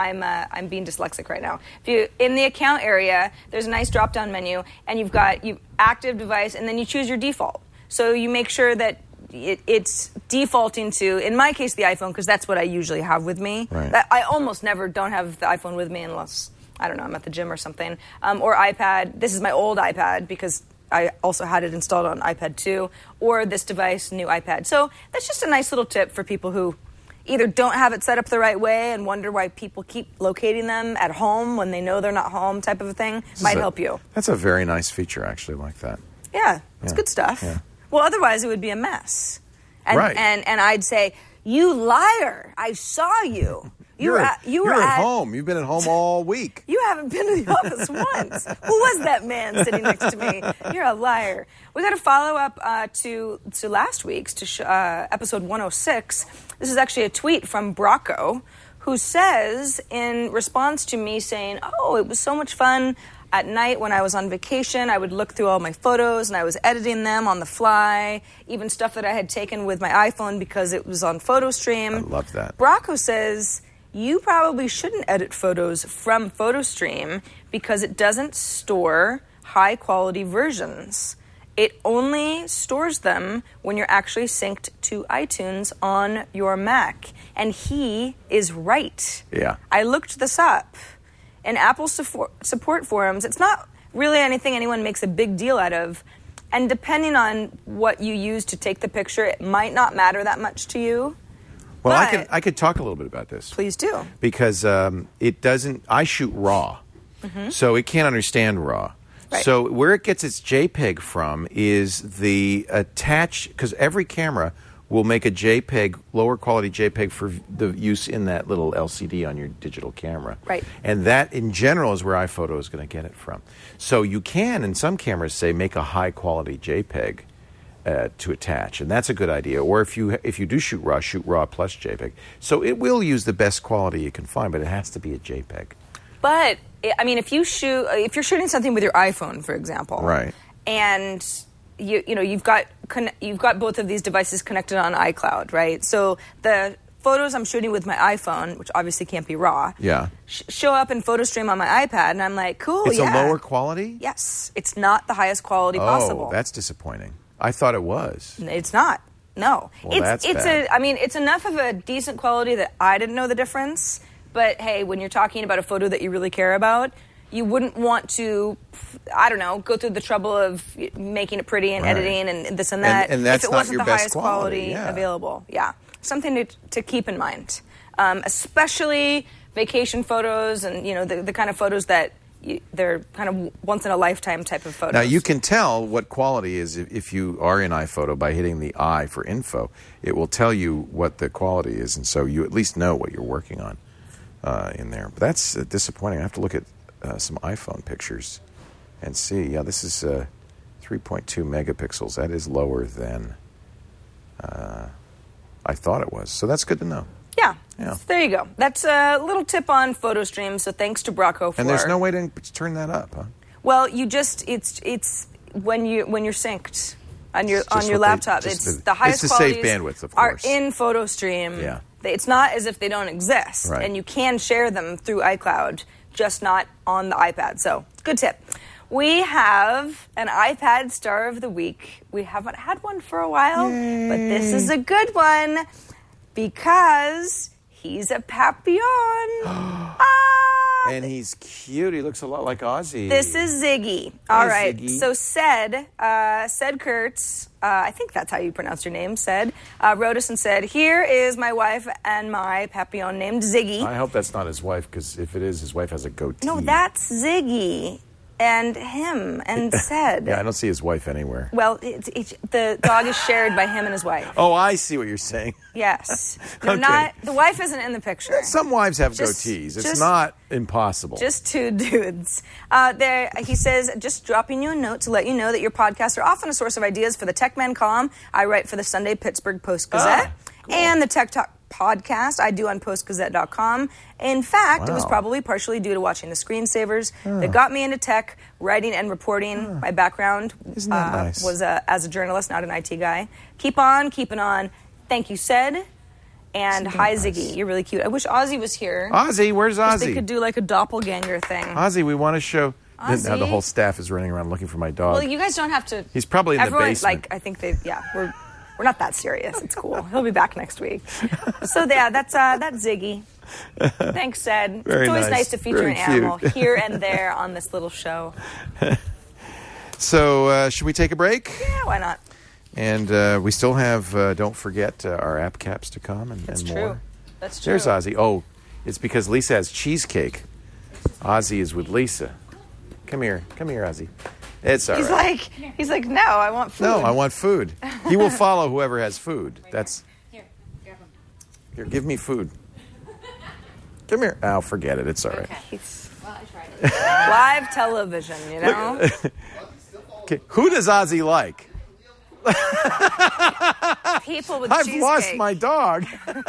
I'm being dyslexic right now. If you in the account area, there's a nice drop-down menu, and you've got active device, and then you choose your default. So you make sure that it's defaulting to, in my case, the iPhone, because that's what I usually have with me. Right. I almost never don't have the iPhone with me unless, I don't know, I'm at the gym or something. Or iPad. This is my old iPad because I also had it installed on iPad 2. Or this device, new iPad. So that's just a nice little tip for people who either don't have it set up the right way and wonder why people keep locating them at home when they know they're not home type of a thing. Might help you. That's a very nice feature, actually, like that. Yeah, it's good stuff. Yeah. Well, otherwise it would be a mess. And, right. And I'd say, you liar, I saw you. You're at home. You've been at home all week. You haven't been to the office once. Who was that man sitting next to me? You're a liar. We got to follow up to last week's, episode 106. This is actually a tweet from Brocco, who says, in response to me saying, oh, it was so much fun. At night when I was on vacation, I would look through all my photos and I was editing them on the fly, even stuff that I had taken with my iPhone because it was on PhotoStream. I love that. Brocco says, you probably shouldn't edit photos from PhotoStream because it doesn't store high-quality versions. It only stores them when you're actually synced to iTunes on your Mac. And he is right. Yeah. I looked this up. In Apple support forums, it's not really anything anyone makes a big deal out of. And depending on what you use to take the picture, it might not matter that much to you. Well, I could talk a little bit about this. Please do. Because it doesn't... I shoot RAW, so it can't understand RAW. Right. So where it gets its JPEG from is the attach... Because every camera will make a JPEG, lower quality JPEG for the use in that little LCD on your digital camera. Right. And that, in general, is where iPhoto is going to get it from. So you can, in some cameras, say, make a high quality JPEG to attach, and that's a good idea. Or if you do shoot RAW plus JPEG. So it will use the best quality you can find, but it has to be a JPEG. But I mean, if you're shooting something with your iPhone, for example, right, and you've got both of these devices connected on iCloud, right? So the photos I'm shooting with my iPhone, which obviously can't be RAW, show up in PhotoStream on my iPad, and I'm like, cool, it's a lower quality? Yes. It's not the highest quality possible. Oh, that's disappointing. I thought it was. It's not. No. Well, that's bad. It's enough of a decent quality that I didn't know the difference, but hey, when you're talking about a photo that you really care about, you wouldn't want to, I don't know, go through the trouble of making it pretty and editing and this and that and that's if it not wasn't your the best highest quality available. Yeah. Something to keep in mind. Especially vacation photos and, the kind of photos that they're kind of once-in-a-lifetime type of photos. Now, you can tell what quality is if you are in iPhoto by hitting the I for info. It will tell you what the quality is, and so you at least know what you're working on in there. But that's disappointing. I have to look at some iPhone pictures and see. Yeah, this is 3.2 megapixels. That is lower than I thought it was. So that's good to know. Yeah. So there you go. That's a little tip on PhotoStream. So thanks to Brocco for. And there's no way to turn that up, huh? Well, you just it's when you're synced on your laptop. It's the highest qualities. It's the safe bandwidth, of course. Are in PhotoStream. Yeah. It's not as if they don't exist, right. And you can share them through iCloud. just not on the iPad. So, good tip. We have an iPad Star of the Week. We haven't had one for a while, but this is a good one because he's a Papillon. And he's cute. He looks a lot like Ozzy. This is Ziggy. All right. Ziggy. So Sed Kurtz, I think that's how you pronounce your name, Sed, wrote us and said, here is my wife and my Papillon named Ziggy. I hope that's not his wife, because if it is, his wife has a goatee. No, that's Ziggy. And him and Sed. Yeah, I don't see his wife anywhere. Well, the dog is shared by him and his wife. Oh, I see what you're saying. Yes. No, Okay. the wife isn't in the picture. Some wives have goatees. It's not impossible. Just two dudes. He says, just dropping you a note to let you know that your podcasts are often a source of ideas for the Tech Man column I write for the Sunday Pittsburgh Post-Gazette. Cool. And the Tech Talk podcast I do on postgazette.com. In fact, it was probably partially due to watching the Screensavers that got me into tech, writing and reporting. My background Isn't that nice? was as a journalist, not an IT guy. Keep on keeping on. Thank you, Sed. And hi, nice? Ziggy. You're really cute. I wish Ozzy was here. Ozzy, where's Ozzy? They could do like a doppelganger thing. Ozzy, we want to show. Ozzy. Now the whole staff is running around looking for my dog. Well, you guys don't have to. He's probably in the basement. I think we're not that serious. It's cool. He'll be back next week. So yeah, that's Ziggy. Thanks, Sed. Very it's always nice. nice to feature Very an animal cute. here and there on this little show. So should we take a break? Yeah, why not? And we still have, don't forget, our app caps to come and That's more. true. That's true. There's Ozzy. Oh, it's because Lisa has cheesecake. Ozzy is with Lisa. Come here, Ozzy. It's all right. He's like, no, I want food. No, I want food. He will follow whoever has food. That's Here, grab them. here. Give me food. Come here. Oh, forget it. It's all right. Okay. Well, I tried it. Live television, you know? Okay. Who does Ozzy like? People with I've cheesecake. lost my dog.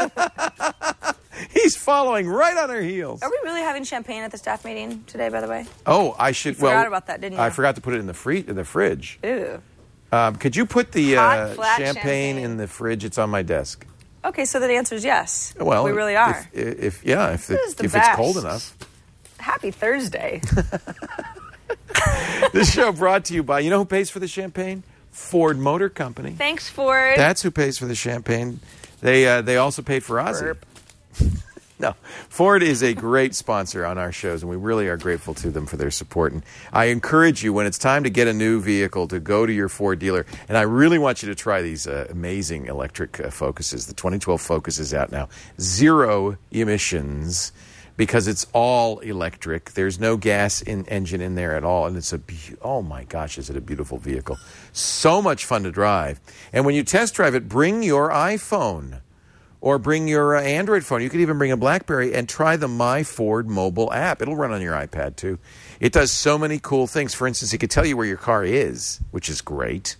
He's following right on our heels. Are we really having champagne at the staff meeting today, by the way? Oh, I should. You forgot about that, didn't you? I forgot to put it in the fridge. Ew. Could you put the Hot, flat champagne in the fridge? It's on my desk. Okay, so the answer is yes. Well, we really are. If is the it's best. cold enough. Happy Thursday. This show brought to you by, you know who pays for the champagne? Ford Motor Company. Thanks, Ford. That's who pays for the champagne. They also paid for Ozzy. Burp. No, Ford is a great sponsor on our shows, and we really are grateful to them for their support. And I encourage you, when it's time to get a new vehicle, to go to your Ford dealer. And I really want you to try these amazing electric Focuses. The 2012 Focus is out now. 0 emissions, because it's all electric. There's no gas engine in there at all. And it's oh my gosh, is it a beautiful vehicle. So much fun to drive. And when you test drive it, bring your iPhone. Or bring your Android phone. You could even bring a BlackBerry and try the My Ford mobile app. It'll run on your iPad, too. It does so many cool things. For instance, it could tell you where your car is, which is great.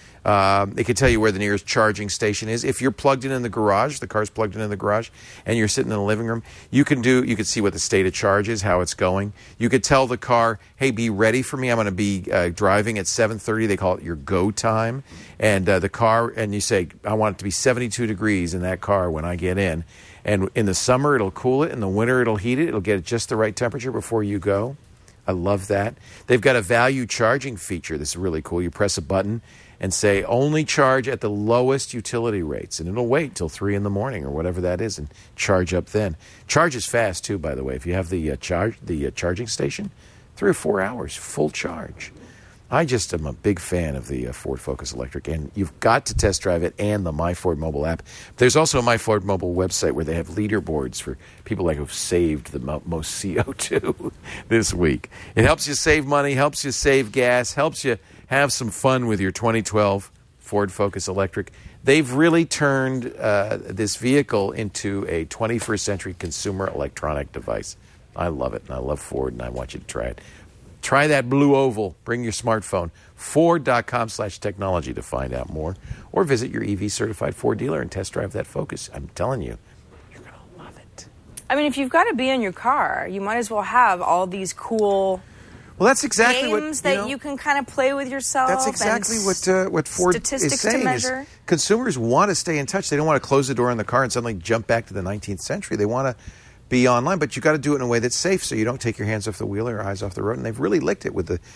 It could tell you where the nearest charging station is. If you're plugged in the garage, the car's plugged in the garage, and you're sitting in the living room, you can see what the state of charge is, how it's going. You could tell the car, hey, be ready for me. I'm going to be driving at 7:30. They call it your go time. And the car, and you say, I want it to be 72 degrees in that car when I get in. And in the summer, it'll cool it. In the winter, it'll heat it. It'll get it just the right temperature before you go. I love that. They've got a value charging feature. This is really cool. You press a button and say, only charge at the lowest utility rates. And it'll wait till 3 in the morning or whatever that is and charge up then. Charges fast, too, by the way. If you have the charging station, 3 or 4 hours, full charge. I just am a big fan of the Ford Focus Electric, and you've got to test drive it and the My Ford mobile app. There's also a My Ford mobile website where they have leaderboards for people who've saved the most CO2 this week. It helps you save money, helps you save gas, helps you have some fun with your 2012 Ford Focus Electric. They've really turned this vehicle into a 21st century consumer electronic device. I love it, and I love Ford, and I want you to try it. Try that blue oval. Bring your smartphone. Ford.com/technology to find out more. Or visit your EV certified Ford dealer and test drive that Focus. I'm telling you, you're going to love it. I mean, if you've got to be in your car, you might as well have all these cool that's exactly games that you can kind of play with yourself. That's exactly what Ford is saying. To measure. Is consumers want to stay in touch. They don't want to close the door in the car and suddenly jump back to the 19th century. They want to be online, but you got to do it in a way that's safe, so you don't take your hands off the wheel or your eyes off the road. And they've really licked it with the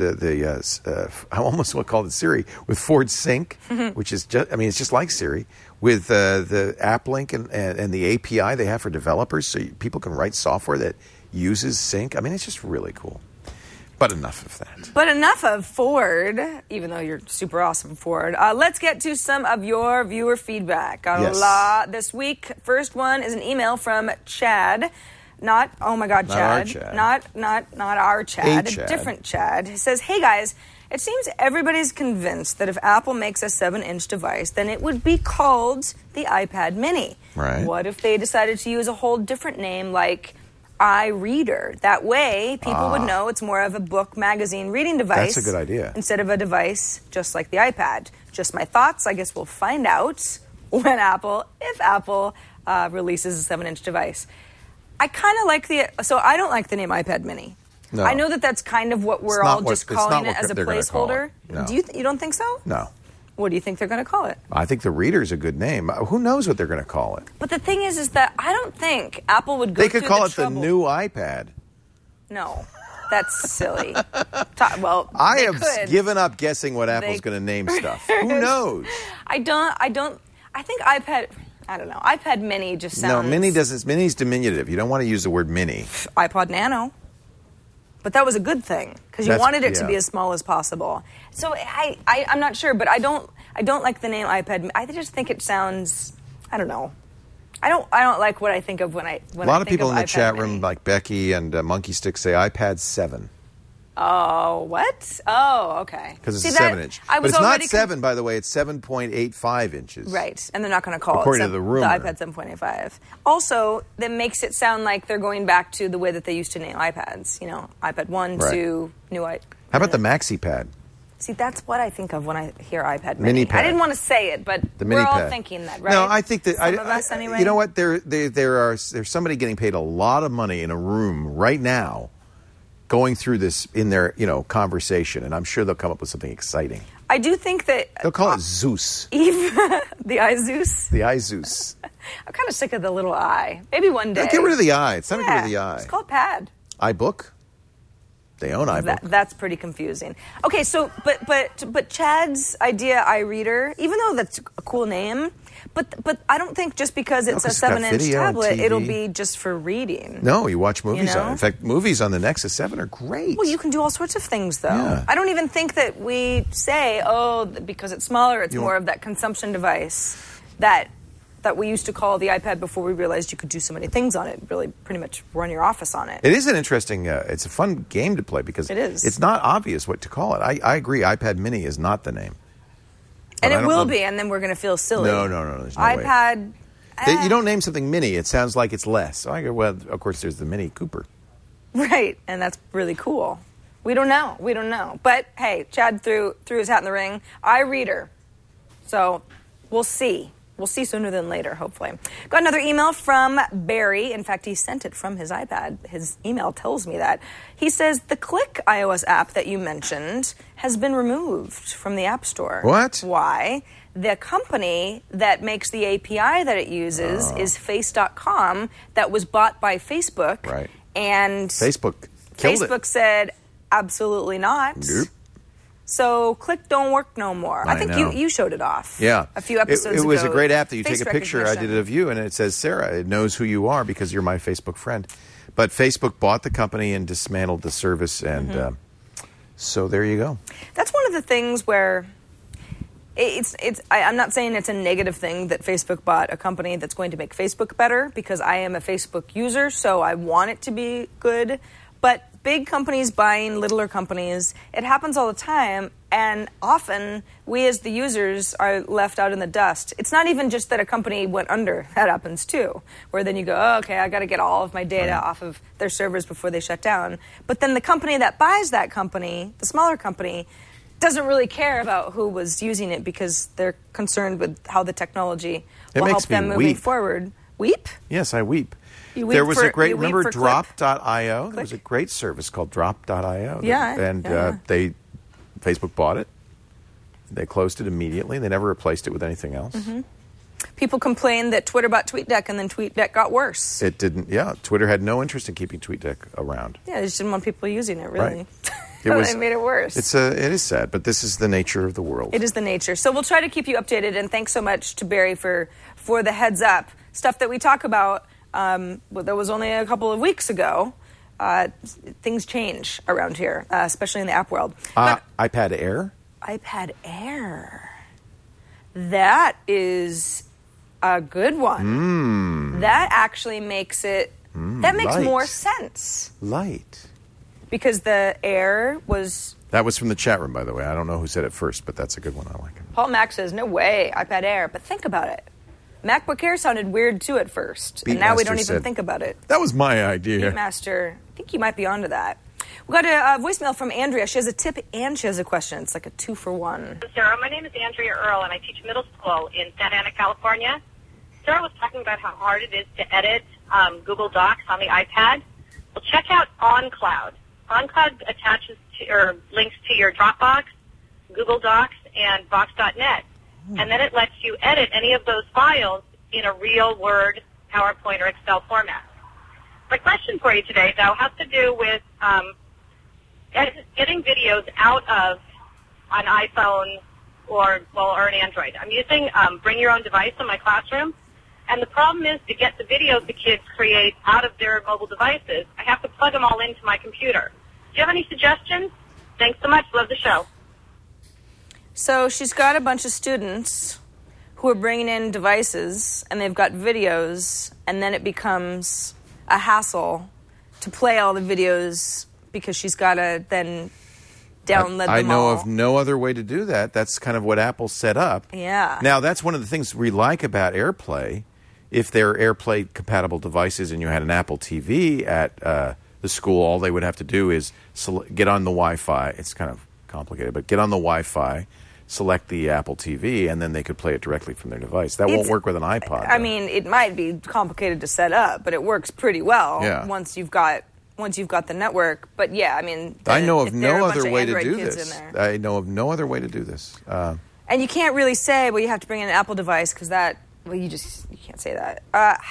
I almost want to call it Siri, with Ford Sync, which is just, I mean, it's just like Siri, with the App Link and the API they have for developers, so people can write software that uses Sync. I mean, it's just really cool. But enough of that. But enough of Ford, even though you're super awesome, Ford. Let's get to some of your viewer feedback. Got a lot this week. First one is an email from Chad. Not, oh my God, Chad. Not our Chad. A different Chad. He says, hey guys, it seems everybody's convinced that if Apple makes a 7-inch device, then it would be called the iPad mini. Right. What if they decided to use a whole different name like iReader? That way, people would know it's more of a book, magazine, reading device. That's a good idea. Instead of a device just like the iPad. Just my thoughts. I guess we'll find out when if Apple releases a 7-inch device. I kind of like so I don't like the name iPad mini. No. I know that's kind of what we're all just calling it as a placeholder. No. You don't think so? No. What do you think they're going to call it? I think the Reader's a good name. Who knows what they're going to call it? But the thing is that I don't think Apple would go They could call it trouble. the new iPad. No, that's silly. Well, I have given up guessing what Apple's going to name stuff. Who knows? I think iPad. I don't know. iPad Mini just sounds. No, Mini doesn't. Mini's diminutive. You don't want to use the word Mini. iPod Nano. But that was a good thing because you wanted it to be as small as possible. So I'm not sure, but I don't like the name iPad. I just think it sounds. I don't know. I don't like what I think of when I think of iPad. A lot of people in the chat Mini. room, like Becky and Monkey Stick, say iPad 7. Oh, what? Oh, okay. Because it's a 7-inch. But it's not 7, by the way. It's 7.85 inches. Right. And they're not going to call according it to the rumor. The iPad 7.85. Also, that makes it sound like they're going back to the way that they used to name iPads. You know, iPad 1, 2, new iPad. How about the MaxiPad? See, that's what I think of when I hear iPad Mini. Mini-pad. I didn't want to say it, but we're all thinking that, right? No, I think that Some of us, anyway. You know what? There's somebody getting paid a lot of money in a room right now, going through this in their conversation, and I'm sure they'll come up with something exciting. I do think that they'll call it Zeus. The iZeus. The iZeus. I'm kind of sick of the little I. Maybe one day. Get rid of the I. It's time to get rid of the I. It's called Pad. iBook. They own iBook. That's pretty confusing. Okay, so but Chad's idea, iReader, even though that's a cool name, but I don't think just because it's a 7-inch tablet, it'll be just for reading. No, you watch movies on it. In fact, movies on the Nexus 7 are great. Well, you can do all sorts of things, though. Yeah. I don't even think that we say, because it's smaller, it's more of that consumption device that we used to call the iPad before we realized you could do so many things on it, really pretty much run your office on it. It is an interesting, it's a fun game to play because it's not obvious what to call it. I agree, iPad Mini is not the name. And it will be, and then we're going to feel silly. No, there's no iPad. way. You don't name something Mini, it sounds like it's less. So I go, well, of course, there's the Mini Cooper. Right, and that's really cool. We don't know. But, hey, Chad threw his hat in the ring. iReader. So, we'll see. We'll see sooner than later, hopefully. Got another email from Barry. In fact, he sent it from his iPad. His email tells me that. He says, the Click iOS app that you mentioned has been removed from the App Store. What? Why? The company that makes the API that it uses is Face.com, that was bought by Facebook. Right. And Facebook killed it. Facebook said, absolutely not. Nope. So Click don't work no more. I think you showed it off. Yeah. A few episodes ago. It was a great app that you Face take a picture. I did recognition. it of you, and it says, Sarah, it knows who you are because you're my Facebook friend. But Facebook bought the company and dismantled the service, and so there you go. That's one of the things where I'm not saying it's a negative thing that Facebook bought a company that's going to make Facebook better, because I am a Facebook user, so I want it to be good. But big companies buying littler companies, it happens all the time, and often we as the users are left out in the dust. It's not even just that a company went under. That happens too, where then you go, oh, okay, I got to get all of my data off of their servers before they shut down. But then the company that buys that company, the smaller company, doesn't really care about who was using it because they're concerned with how the technology will help them moving forward. Weep? Yes, I weep. There was a great, remember Drop.io? There was a great service called Drop.io. Yeah. And Facebook bought it. They closed it immediately. They never replaced it with anything else. People complained that Twitter bought TweetDeck, and then TweetDeck got worse. It didn't. Yeah, Twitter had no interest in keeping TweetDeck around. Yeah, they just didn't want people using it, really. Right. It made it worse. It is sad, but this is the nature of the world. It is the nature. So we'll try to keep you updated, and thanks so much to Barry for the heads up. Stuff that we talk about, that was only a couple of weeks ago. Things change around here, especially in the app world. iPad Air? iPad Air. That is a good one. That actually makes it... that makes light. more sense. Light. Because the Air was... That was from the chat room, by the way. I don't know who said it first, but that's a good one. I like it. Paul Mack says, no way, iPad Air. But think about it. MacBook Air sounded weird, too, at first. And now we don't even think about it. That was my idea. Beatmaster, I think you might be onto that. We got a voicemail from Andrea. She has a tip and she has a question. It's like a 2-for-1. Sarah, my name is Andrea Earl, and I teach middle school in Santa Ana, California. Sarah was talking about how hard it is to edit Google Docs on the iPad. Well, check out OnCloud. OnCloud attaches to, or links to your Dropbox, Google Docs, and Box.net. And then it lets you edit any of those files in a real Word, PowerPoint, or Excel format. My question for you today, though, has to do with getting videos out of an iPhone or an Android. I'm using Bring Your Own Device in my classroom, and the problem is to get the videos the kids create out of their mobile devices, I have to plug them all into my computer. Do you have any suggestions? Thanks so much. Love the show. So she's got a bunch of students who are bringing in devices, and they've got videos, and then it becomes a hassle to play all the videos because she's got to then download them all. I know of no other way to do that. That's kind of what Apple set up. Yeah. Now, that's one of the things we like about AirPlay. If they're AirPlay-compatible devices and you had an Apple TV at the school, all they would have to do is get on the Wi-Fi. It's kind of complicated, but get on the Wi-Fi, select the Apple TV, and then they could play it directly from their device. That won't work with an iPod. I mean, it might be complicated to set up, but it works pretty well once you've got the network. But yeah, I mean, I know of no other way to do this. I know of no other way to do this. And you can't really say, well, you have to bring in an Apple device because that, well, you can't say that.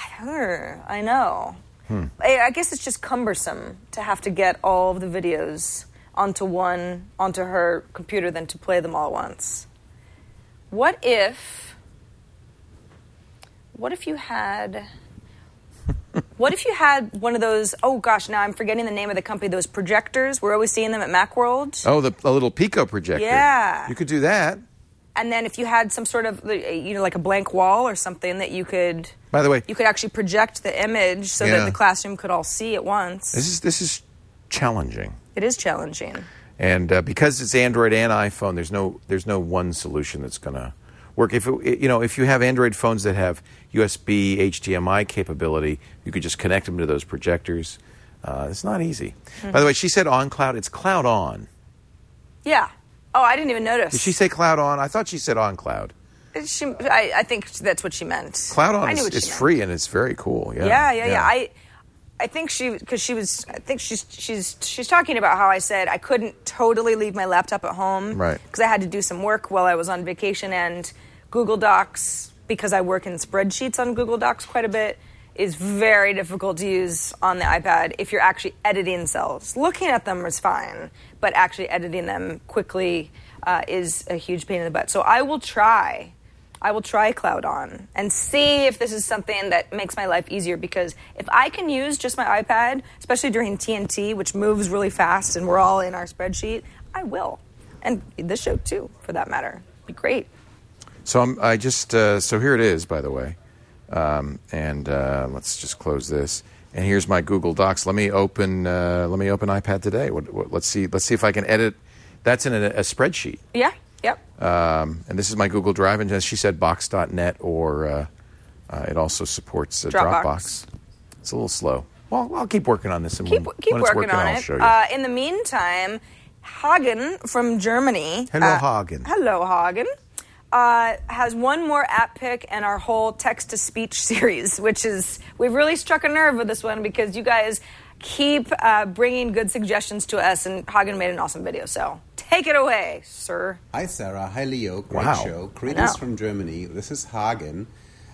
I know. I guess it's just cumbersome to have to get all of the videos onto her computer than to play them all at once. What if you had one of those, oh gosh, now I'm forgetting the name of the company, those projectors, we're always seeing them at Macworld. Oh, a little Pico projector. Yeah. You could do that. And then if you had some sort of, like a blank wall or something that you could... By the way... You could actually project the image so that the classroom could all see at once. This is challenging. It is challenging. And because it's Android and iPhone, there's no one solution that's going to work. If you have Android phones that have USB, HDMI capability, you could just connect them to those projectors. It's not easy. Mm-hmm. By the way, she said OnCloud. It's Cloud On. Yeah. Oh, I didn't even notice. Did she say Cloud On? I thought she said OnCloud. I think that's what she meant. Cloud On is free and it's very cool. Yeah. I think she's talking about how I said I couldn't totally leave my laptop at home, right? Because I had to do some work while I was on vacation, and Google Docs, because I work in spreadsheets on Google Docs quite a bit, is very difficult to use on the iPad if you're actually editing cells. Looking at them is fine, but actually editing them quickly is a huge pain in the butt. So I will try Cloud On and see if this is something that makes my life easier, because if I can use just my iPad, especially during TNT, which moves really fast and we're all in our spreadsheet, I will. And this show too, for that matter. It'd be great. So so here it is, by the way. Let's just close this. And here's my Google Docs. Let me open iPad today. Let's see if I can edit. That's in a spreadsheet. Yeah. Yep. And this is my Google Drive, and as she said, Box.net, or it also supports Dropbox. It's a little slow. Well, I'll keep working on this. And keep when it's working on I'll it. show you. In the meantime, Hagen from Germany. Hello, Hagen. Hello, Hagen. Has one more app pick in our whole text-to-speech series, which is, we've really struck a nerve with this one because you guys keep bringing good suggestions to us, and Hagen made an awesome video, so take it away, sir. Hi, Sarah. Hi, Leo. Great show. Greetings from Germany. This is Hagen.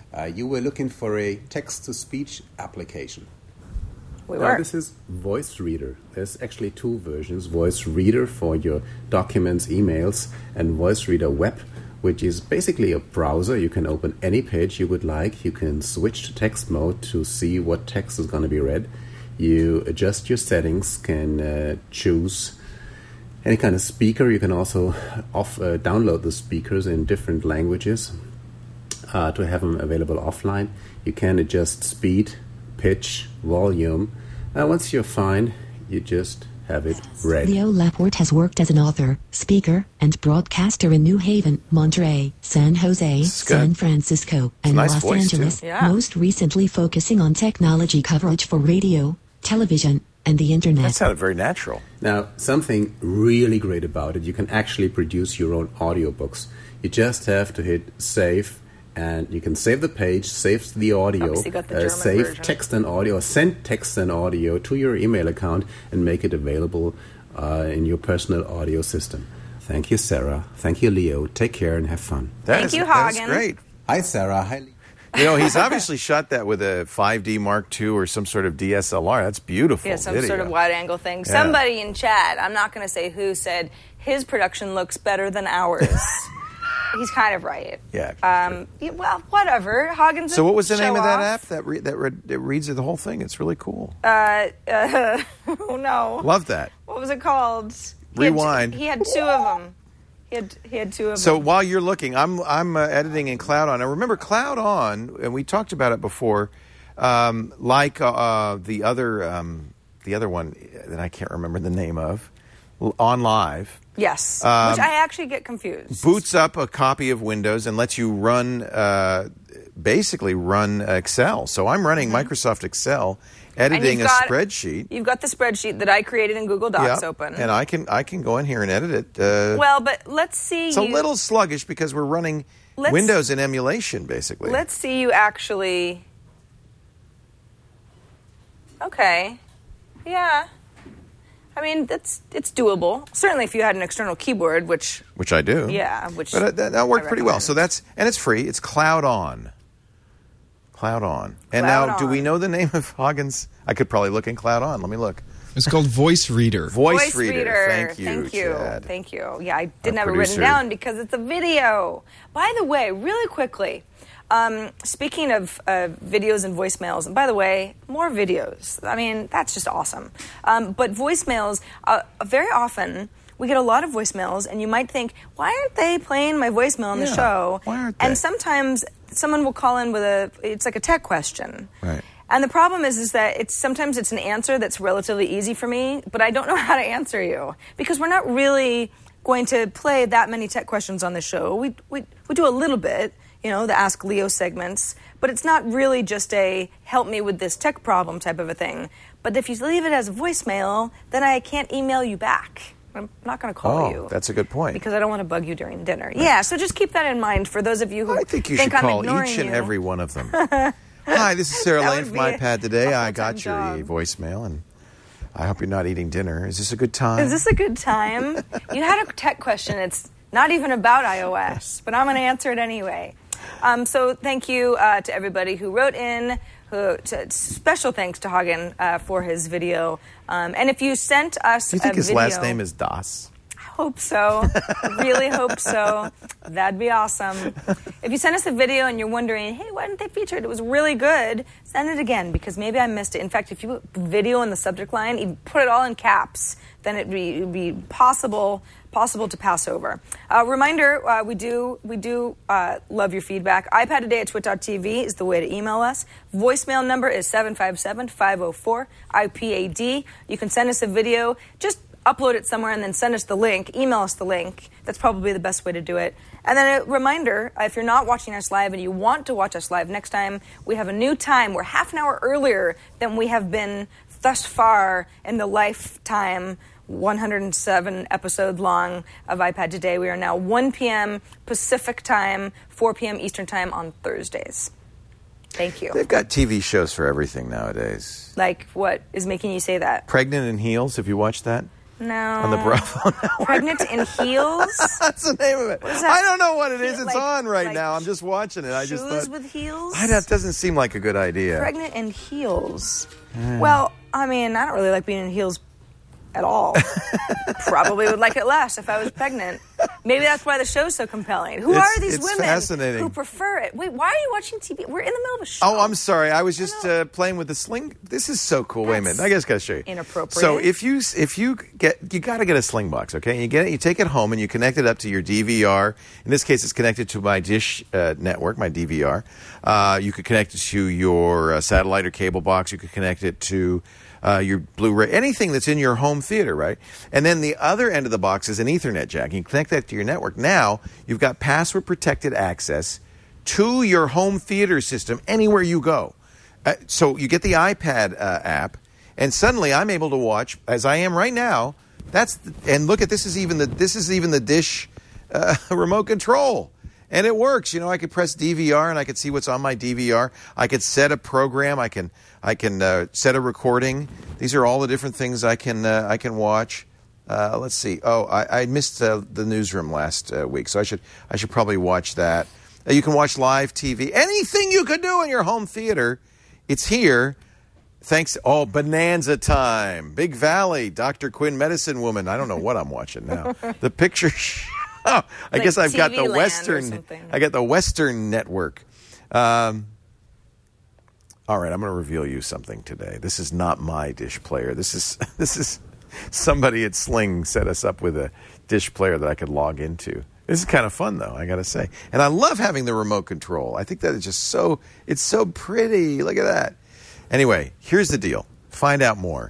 You were looking for a text-to-speech application. We Now, were. this is Voice Reader. There's actually two versions. Voice Reader for your documents, emails, and Voice Reader Web, which is basically a browser. You can open any page you would like. You can switch to text mode to see what text is going to be read. You adjust your settings, can choose any kind of speaker. You can also download the speakers in different languages to have them available offline. You can adjust speed, pitch, volume. Once you're fine, you just have it read. Leo Laporte has worked as an author, speaker, and broadcaster in New Haven, Monterey, San Jose, San Francisco, and nice Los voice, Angeles, too. Yeah. most recently focusing on technology coverage for radio, television, and the internet. That sounded very natural. Now, something really great about it, you can actually produce your own audiobooks. You just have to hit save, and you can save the page, save the audio, Obviously got the German save version. text and audio, send text and audio to your email account, and make it available in your personal audio system. Thank you, Sarah. Thank you, Leo. Take care and have fun. Thank you, That is Hagen. great. Hi, Sarah. Hi, Leo. You know, he's obviously shot that with a 5D Mark II or some sort of DSLR. That's beautiful. Yeah, some video. sort of wide-angle thing. Yeah. Somebody in chat, I'm not going to say who, said his production looks better than ours. He's kind of right. Yeah. Yeah, well, whatever. Hagen's So what was the name of that show-off. app that reads the whole thing? It's really cool. Oh, no. Love that. What was it called? Rewind. He had two of them. He had two of So them. while you're looking, I'm editing in Cloud On. Now remember, Cloud On, and we talked about it before, like the other one that I can't remember the name of, On Live. Yes, which I actually get confused. Boots up a copy of Windows and lets you basically run Excel. So I'm running Microsoft Excel, editing a spreadsheet. You've got the spreadsheet that I created in Google Docs Yeah, open. and I can go in here and edit it. Well, but let's see. It's a little sluggish because we're running Windows in emulation, basically. Let's see you actually. Okay. Yeah. I mean, it's doable. Certainly, if you had an external keyboard, which I do. Yeah, but that worked pretty well. So and it's free. It's Cloud On. Cloud On. And Cloud now, do On. we know the name of Hagen's? I could probably look in Cloud On. Let me look. It's called Voice Reader. Voice Reader. Thank you. Chad. Thank you. Yeah, I didn't have it producer. written down because it's a video. By the way, really quickly, speaking of videos and voicemails, and by the way, more videos. I mean, that's just awesome. But voicemails, very often, we get a lot of voicemails, and you might think, why aren't they playing my voicemail on the show? Why aren't they? And sometimes someone will call in with it's like a tech question. Right. And the problem is that sometimes it's an answer that's relatively easy for me, but I don't know how to answer you because we're not really going to play that many tech questions on the show. We do a little bit, the Ask Leo segments, but it's not really just a help me with this tech problem type of a thing. But if you leave it as a voicemail, then I can't email you back. I'm not going to call you. Oh, that's a good point. Because I don't want to bug you during dinner. Right. Yeah, so just keep that in mind for those of you who I think you think should I'm call ignoring each and you. every one of them. Hi, this is Sarah That Lane would from be iPad today. a I got your full-time job. voicemail, and I hope you're not eating dinner. Is this a good time? Is this a good time? You had a tech question. It's not even about iOS, but I'm going to answer it anyway. So thank you to everybody who wrote in. Special thanks to Hagen for his video. And if you sent us Do you think a his video, last name is Das? hope so. Really hope so. That'd be awesome. If you send us a video and you're wondering, hey, why didn't they feature it? It was really good. Send it again because maybe I missed it. In fact, if you put video in the subject line, you put it all in caps, then it'd be possible to pass over. Reminder, we do love your feedback. iPad Today at twit.tv is the way to email us. Voicemail number is 757-504-IPAD. You can send us a video. Just upload it somewhere and then send us the link. Email us the link. That's probably the best way to do it. And then a reminder, if you're not watching us live and you want to watch us live next time, we have a new time. We're half an hour earlier than we have been thus far in the lifetime 107 episode long of iPad Today. We are now 1 p.m. Pacific time, 4 p.m. Eastern time on Thursdays. Thank you. They've got TV shows for everything nowadays. Like, what is making you say that? Pregnant in Heels, have you watched that? No. On the Bravo Network. Pregnant in Heels? That's the name of it. What is that? I don't know what it is. It's Like- on right like now. I'm just watching it. I just Shoes thought with heels? that doesn't seem like a good idea. Pregnant in heels. Well, I mean, I don't really like being in heels at all. Probably would like it less if I was pregnant. Maybe that's why the show's so compelling. Who are these it's women fascinating. who prefer it? Wait, why are you watching TV? We're in the middle of a show. Oh, I'm sorry. I was just playing with the sling. This is so cool. Wait a minute. I guess I gotta show you. Inappropriate. So if you got to get a sling box, okay? You get it. You take it home and you connect it up to your DVR. In this case, it's connected to my Dish network, my DVR. You could connect it to your satellite or cable box. You could connect it to your Blu-ray, anything that's in your home theater, right? And then the other end of the box is an Ethernet jack. You can connect that to your network. Now you've got password-protected access to your home theater system anywhere you go. So you get the iPad app, and suddenly I'm able to watch, as I am right now. And look at this is even the Dish remote control. And it works. You know, I could press DVR and I could see what's on my DVR. I could set a program. I can set a recording. These are all the different things I can watch. Let's see. Oh, I missed the newsroom last week, so I should probably watch that. You can watch live TV. Anything you could do in your home theater, it's here. Thanks. Oh, Bonanza Time. Big Valley. Dr. Quinn, Medicine Woman. I don't know what I'm watching now. The picture. I guess I've got the TV Land or Western. something. I got the Western Network. All right, I'm going to reveal you something today. This is not my Dish player. This is somebody at Sling set us up with a Dish player that I could log into. This is kind of fun, though, I got to say. And I love having the remote control. I think that is just it's so pretty. Look at that. Anyway, here's the deal. Find out more.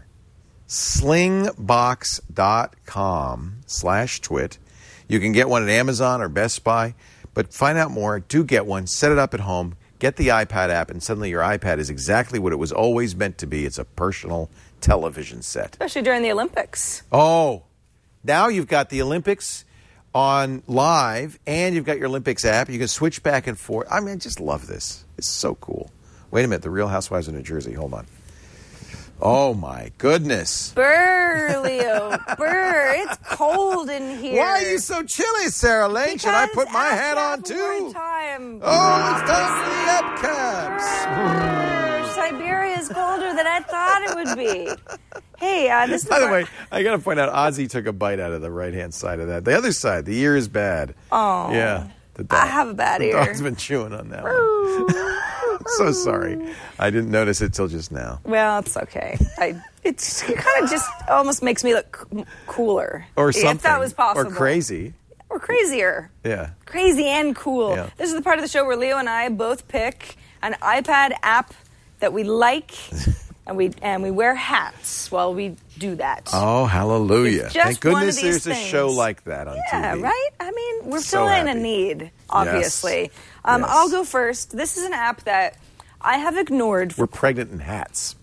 slingbox.com/twit. You can get one at Amazon or Best Buy, but find out more. Do get one. Set it up at home. Get the iPad app, and suddenly your iPad is exactly what it was always meant to be. It's a personal television set. Especially during the Olympics. Oh, now you've got the Olympics on live, and you've got your Olympics app. You can switch back and forth. I mean, I just love this. It's so cool. Wait a minute. The Real Housewives of New Jersey. Hold on. Oh, my goodness. Burr, Leo. Burr. It's cold in here. Why are you so chilly, Sarah Lane? Should I put my hat on, too? Time. Oh, it's time for the up caps. Siberia is colder than I thought it would be. Hey, this is By the way, I got to point out, Ozzy took a bite out of the right-hand side of that. The other side, the ear is bad. Oh. Yeah. I have a bad ear. The dog's been chewing on that one. So sorry. I didn't notice it till just now. Well, it's okay. It kind of just almost makes me look cooler. Or something. If that was possible. Or crazy. Or crazier. Yeah. Crazy and cool. Yeah. This is the part of the show where Leo and I both pick an iPad app that we like, and we wear hats while we do that. Oh, hallelujah. It's just Thank goodness one of these there's things. a show like that on TV. Yeah, right? I mean, we're So filling a happy. need, obviously. Yes. I'll go first. This is an app that I have ignored. We're pregnant in hats.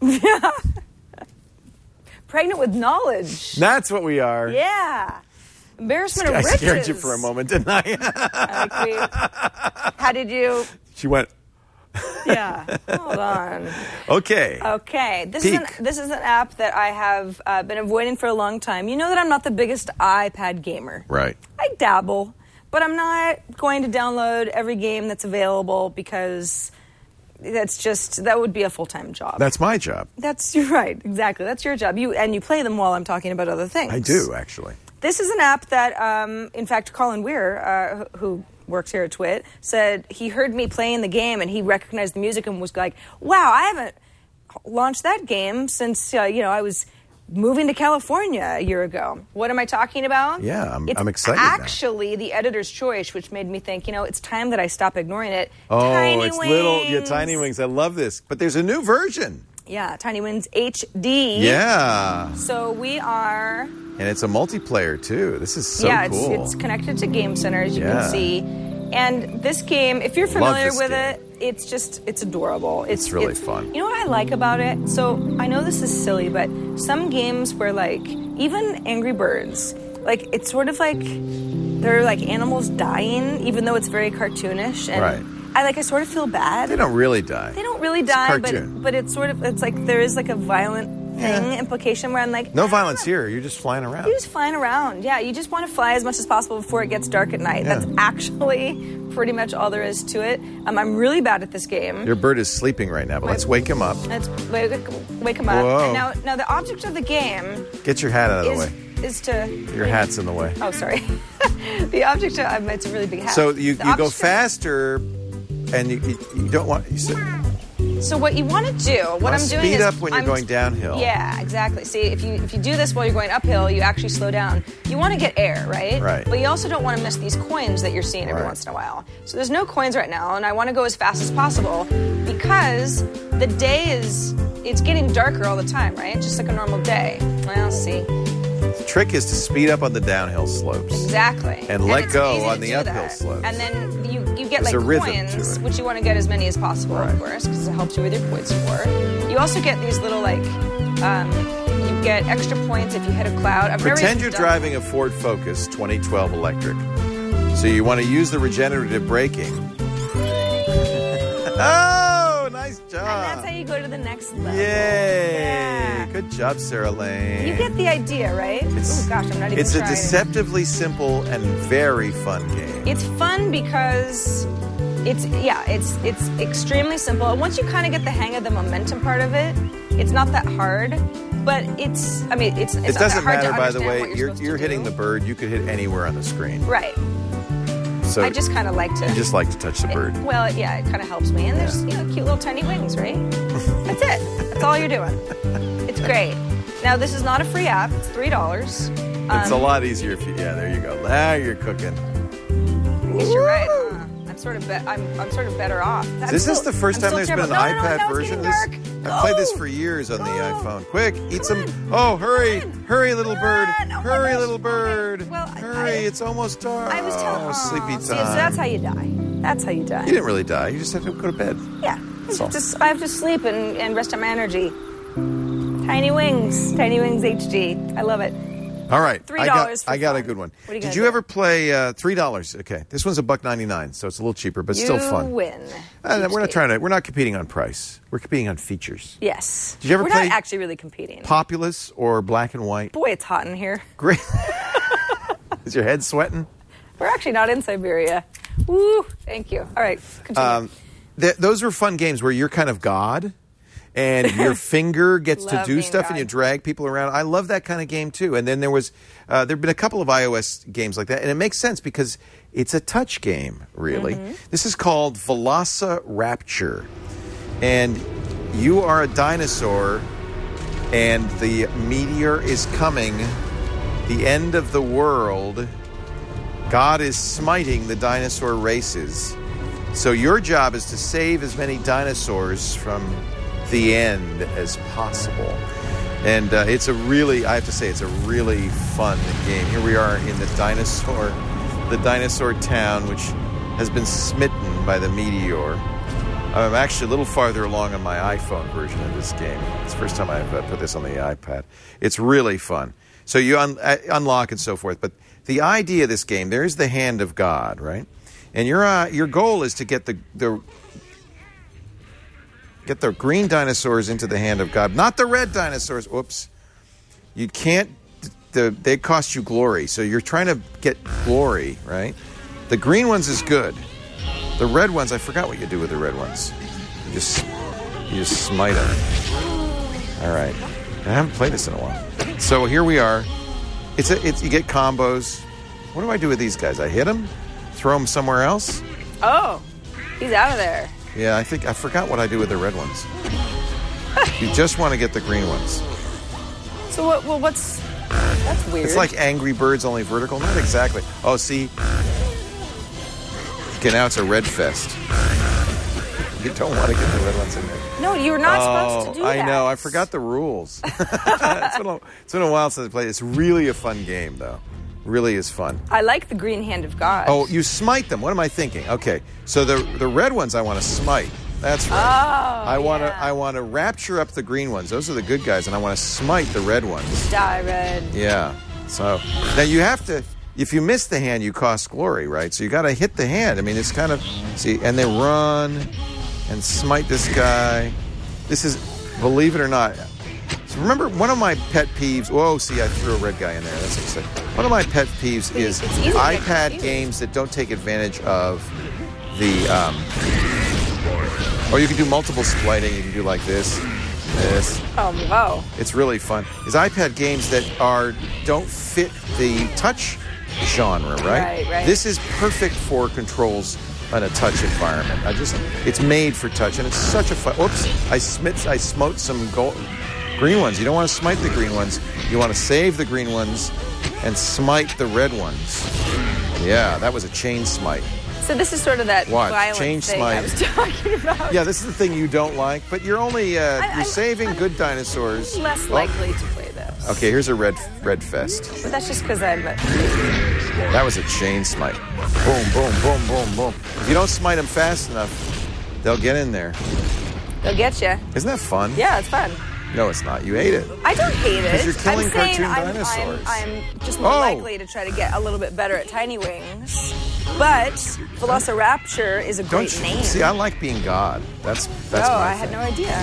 Pregnant with knowledge. That's what we are. Yeah. Embarrassment of I riches. scared you for a moment, didn't I? How did you? She went, Yeah. Hold on. okay. Okay. This Peek. is an app that I have been avoiding for a long time. You know that I'm not the biggest iPad gamer. Right. I dabble, but I'm not going to download every game that's available because that would be a full-time job. That's my job. You're right. Exactly. That's your job. You play them while I'm talking about other things. I do, actually. This is an app that, in fact, Colin Weir, who works here at Twit, said he heard me playing the game and he recognized the music and was like, wow, I haven't launched that game since, I was moving to California a year ago. What am I talking about? Yeah, I'm excited It's now. actually the Editor's Choice, which made me think, it's time that I stop ignoring it. Oh, Tiny it's Wings. little, Tiny Wings. I love this. But there's a new version. Yeah, Tiny Wings HD. Yeah. So we are... And it's a multiplayer, too. This is so cool. It's connected to Game Center, as you Yeah. can see. And this game, if you're Love familiar this with game. it, it's adorable. It's really fun. You know what I like about it? So I know this is silly, but some games where, even Angry Birds, it's sort of like they're like animals dying, even though it's very cartoonish. And Right. I sort of feel bad. They don't really die. They don't really It's a die, cartoon. but it's like there is a violent implication where I'm like, no violence here. You're just flying around. You're just flying around. Yeah, you just want to fly as much as possible before it gets dark at night. Yeah. That's actually pretty much all there is to it. I'm really bad at this game. Your bird is sleeping right now, but let's wake him up. Let's wake him up. Whoa. And now the object of the game Get your hat out of the way. is to... Your hat's in the way. Oh, sorry. The object of... It's a really big hat. So you go object faster, and you don't want... So what you want to do, what I'm doing is... Speed up when you're going downhill. Yeah, exactly. See, if you do this while you're going uphill, you actually slow down. You want to get air, right? Right. But you also don't want to miss these coins that you're seeing every once in a while. So there's no coins right now, and I want to go as fast as possible because the day it's getting darker all the time, right? Just like a normal day. Well, see. The trick is to speed up on the downhill slopes. Exactly. And let it's go easy on to the do uphill that. slopes. And then you get There's like a rhythm to coins, it. which you want to get as many as possible, of course, because it helps you with your point score. You also get these little you get extra points if you hit a cloud. Pretend you're driving a Ford Focus 2012 electric. So you want to use the regenerative braking. Oh, nice job. And that's how you go to the next level. Yay. Yeah. Good job, Sarah Lane. You get the idea, right? Oh gosh, I'm not even It's a trying. deceptively simple and very fun game. It's fun because it's extremely simple. And once you kind of get the hang of the momentum part of it, it's not that hard. But it not that doesn't hard matter, to by the understand way. what You're hitting the bird. You could hit anywhere on the screen. Right. So I just kind of like to. You just like to touch the bird. Well, yeah, it kind of helps me. And there's cute little tiny wings, right? That's it. That's all you're doing. It's great. Now, this is not a free app. It's $3. It's a lot easier if you... Yeah, there you go. Now you're cooking. I guess you're right. I'm sort of better off. Is this the first time there's been an iPad version of this? Dark. I've played this for years on the iPhone. Quick, eat some... Oh, hurry. Hurry, little bird. Hurry, little bird. Okay. Well, hurry, it's almost dark. I was telling... sleepy time. See, so that's how you die. That's how you die. You didn't really die. You just had to go to bed. Yeah. I have to sleep and rest on my energy. Tiny Wings HD. I love it. All right. $3 I got a good one. What are you Did gonna you do? ever play $3? Okay. This one's $1.99, so it's a little cheaper, but still fun. You win. We're not competing on price. We're competing on features. Yes. Did you ever We're play not actually really competing. Populous or Black and White? Boy, it's hot in here. Great. Is your head sweating? We're actually not in Siberia. Woo! Thank you. All right, continue. Those were fun games where you're kind of God, and your finger gets to Love do being stuff, God. and you drag people around. I love that kind of game too. And then there've been a couple of iOS games like that, and it makes sense because it's a touch game, really. Mm-hmm. This is called Velociraptor, and you are a dinosaur, and the meteor is coming. The end of the world. God is smiting the dinosaur races. So your job is to save as many dinosaurs from the end as possible. And I have to say, it's a really fun game. Here we are in the dinosaur town, which has been smitten by the meteor. I'm actually a little farther along on my iPhone version of this game. It's the first time I've put this on the iPad. It's really fun. So you unlock and so forth. But the idea of this game, there's the hand of God, right? And your goal is to get the green dinosaurs into the hand of God, not the red dinosaurs. Whoops. You can't. They cost you glory, so you're trying to get glory, right? The green ones is good. The red ones, I forgot what you do with the red ones. You just smite them. All right. I haven't played this in a while. So here we are. You get combos. What do I do with these guys? I hit them, throw them somewhere else. Oh, he's out of there. Yeah, I think I forgot what I do with the red ones. You just want to get the green ones. So that's weird. It's like Angry Birds, only vertical. Not exactly. Oh, see. Okay, now it's a red fest. You don't want to get the red ones in there. No, you're not supposed to do that. I know. I forgot the rules. It's been a while since I played. It's really a fun game, though. Really is fun. I like the green hand of God. Oh, you smite them. What am I thinking? Okay, so the red ones I want to smite. That's right. Oh, I want to rapture up the green ones. Those are the good guys, and I want to smite the red ones. Die red. Yeah. So now you have to. If you miss the hand, you cost glory, right? So you got to hit the hand. I mean, it's kind of and they run and smite this guy. This is, believe it or not, So remember, one of my pet peeves. Whoa, see, I threw a red guy in there. That's exciting. One of my pet peeves is iPad games that don't take advantage of the. Or you can do multiple splitting. You can do like this. Oh, wow. It's really fun. Is iPad games that don't fit the touch genre, right? Right. This is perfect for controls in a touch environment. It's made for touch, and it's such a fun. Oops! I smote some green ones. You don't want to smite the green ones. You want to save the green ones and smite the red ones. Yeah, that was a chain smite. So this is sort of that violent chain thing smite. I was talking about. Yeah, this is the thing you don't like, but you're only you're saving good dinosaurs. I'm less likely to play this. Okay, here's a red fest. But that's just because I'm. That was a chain smite. Boom, boom, boom, boom, boom. If you don't smite them fast enough, they'll get in there. They'll get you. Isn't that fun? Yeah, it's fun. No, it's not. You hate it. I don't hate it. Because you're killing cartoon dinosaurs. dinosaurs. I'm just more likely to try to get a little bit better at Tiny Wings. But Velociraptor is a great name. See, I like being God. That's I had no idea.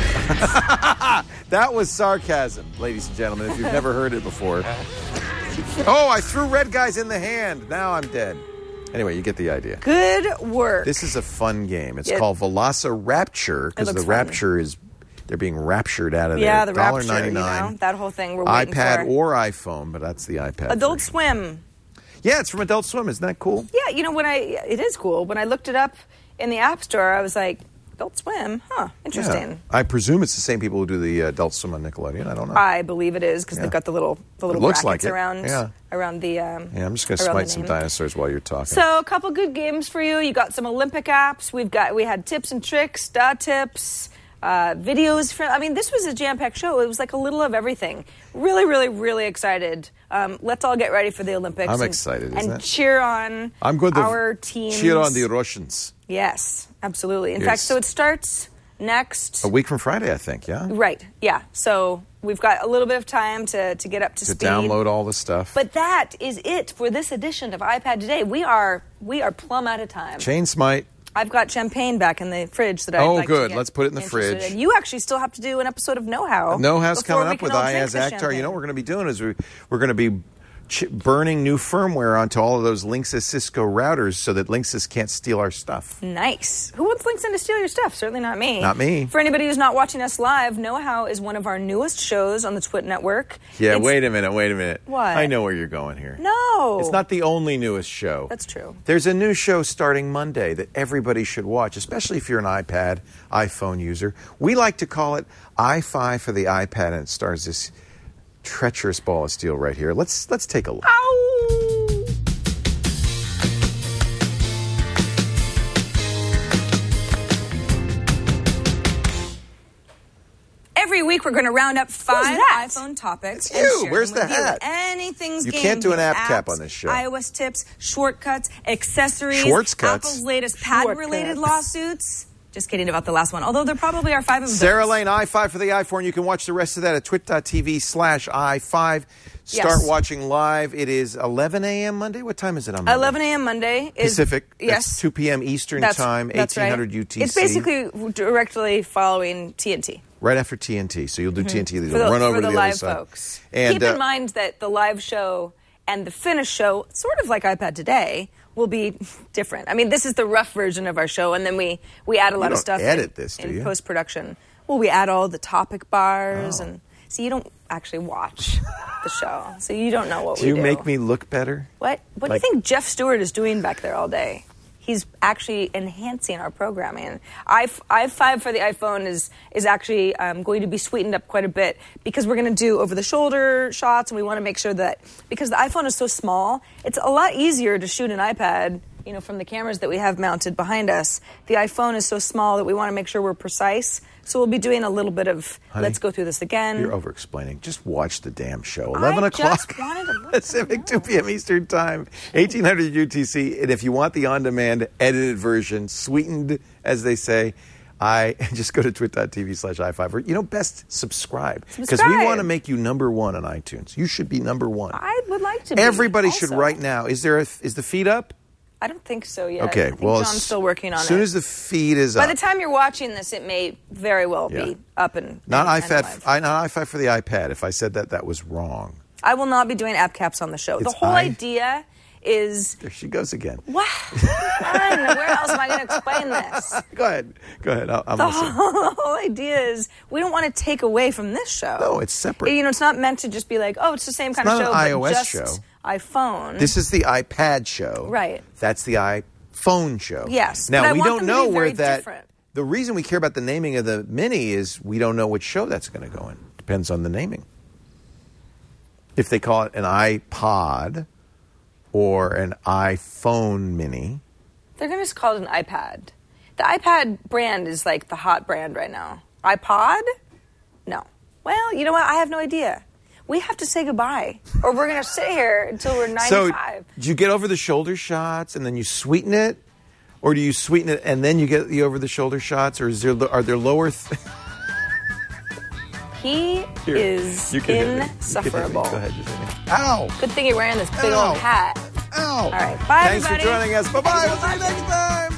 That was sarcasm, ladies and gentlemen, if you've never heard it before. Oh, I threw red guys in the hand. Now I'm dead. Anyway, you get the idea. Good work. This is a fun game. It's called Velociraptor because the rapture is... They're being raptured out of there. Yeah, the rapture, $1.99. that whole thing we're waiting for. iPad or iPhone, but that's the iPad. Adult version. Swim. Yeah, it's from Adult Swim. Isn't that cool? Yeah, it is cool. When I looked it up in the App Store, I was like, Adult Swim? Huh, interesting. Yeah. I presume it's the same people who do the Adult Swim on Nickelodeon. I don't know. I believe it is because they've got the little brackets like around the... Yeah, I'm just going to smite some dinosaurs while you're talking. So a couple good games for you. You got some Olympic apps. We had tips and tricks, tips... videos from. This was a jam-packed show. It was like a little of everything. Really, really, really excited. Let's all get ready for the Olympics. I'm excited. And cheer on our teams. Cheer on the Russians. Yes, absolutely. In fact, so it starts next a week from Friday, I think. Yeah. Right. Yeah. So we've got a little bit of time to get up to speed. To download all the stuff. But that is it for this edition of iPad Today. We are plumb out of time. Chain smite. I've got champagne back in the fridge that I'd like to good. get Let's put it in the fridge. In. You actually still have to do an episode of Know How. Know How's coming up with IAS Actar. You know what we're going to be doing is we're going to be burning new firmware onto all of those Linksys Cisco routers so that Linksys can't steal our stuff. Nice. Who wants Linksys to steal your stuff? Certainly not me. Not me. For anybody who's not watching us live, Know How is one of our newest shows on the Twit Network. Yeah, wait a minute. What? I know where you're going here. No. It's not the only newest show. That's true. There's a new show starting Monday that everybody should watch, especially if you're an iPad, iPhone user. We like to call it i5 for the iPad, and it stars this treacherous ball of steel right here. Let's take a look. Ow! Every week we're going to round up 5 iPhone topics. It's you. Where's the hat? Anything's you game. Can't do an app apps, cap on this show. iOS tips, shortcuts, accessories, Apple's latest patent-related lawsuits. Just kidding about the last one, although there probably are 5 of them. Sarah Lane, i5 for the iPhone. You can watch the rest of that at twit.tv/i5. Start watching live. It is 11 a.m. Monday. What time is it on Monday? 11 a.m. Monday. Pacific. Yes. That's 2 p.m. Eastern Time, 1800 right. UTC. It's basically directly following TNT. Right after TNT. So you'll do TNT. You'll run over to the live other side. Folks. And, keep in mind that the live show and the finished show, sort of like iPad Today, will be different. This is the rough version of our show, and then we add a lot of stuff in post-production. Well, we add all the topic bars, and so you don't actually watch the show, so you don't know what we do. Do you make me look better? What do you think Jeff Stewart is doing back there all day? He's actually enhancing our programming. i5 for the iPhone is actually going to be sweetened up quite a bit because we're going to do over-the-shoulder shots, and we want to make sure that because the iPhone is so small, it's a lot easier to shoot an iPad, from the cameras that we have mounted behind us. The iPhone is so small that we want to make sure we're precise. So we'll be doing a little bit of, let's go through this again. You're over-explaining. Just watch the damn show. 11 o'clock Pacific, 2 p.m. Eastern Time, 1800 UTC. And if you want the on-demand edited version, sweetened, as they say, just go to twit.tv/i5. Best subscribe. Because we want to make you number 1 on iTunes. You should be number 1. I would like to be. Everybody should right now. Is the feed up? I don't think so yet. Okay, I think John's still working on it. As soon as the feed is By up. the time you're watching this, it may very well be up and not and iPad. Not iPad for the iPad. If I said that was wrong. I will not be doing app caps on the show. The whole idea is... There she goes again. What? Where else am I going to explain this? Go ahead. I'm the listening. whole idea is we don't want to take away from this show. No, it's separate. It's not meant to just be like, oh, it's the same kind of show, not an but iOS just show. iPhone. This is the iPad show. Right. That's the iPhone show. Yes. Now, but we I want don't them know to be where very that... different. The reason we care about the naming of the Mini is we don't know which show that's going to go in. Depends on the naming. If they call it an iPod or an iPhone Mini. They're going to just call it an iPad. The iPad brand is like the hot brand right now. iPod? No. Well, you know what? I have no idea. We have to say goodbye, or we're going to sit here until we're 95. So, do you get over-the-shoulder shots and then you sweeten it? Or do you sweeten it and then you get the over-the-shoulder shots? Or are there lower... He is insufferable. Go ahead. Ow! Good thing you're wearing this big old hat. Ow! All right. Bye, Thanks everybody. for joining us. Bye-bye. We'll see you next time.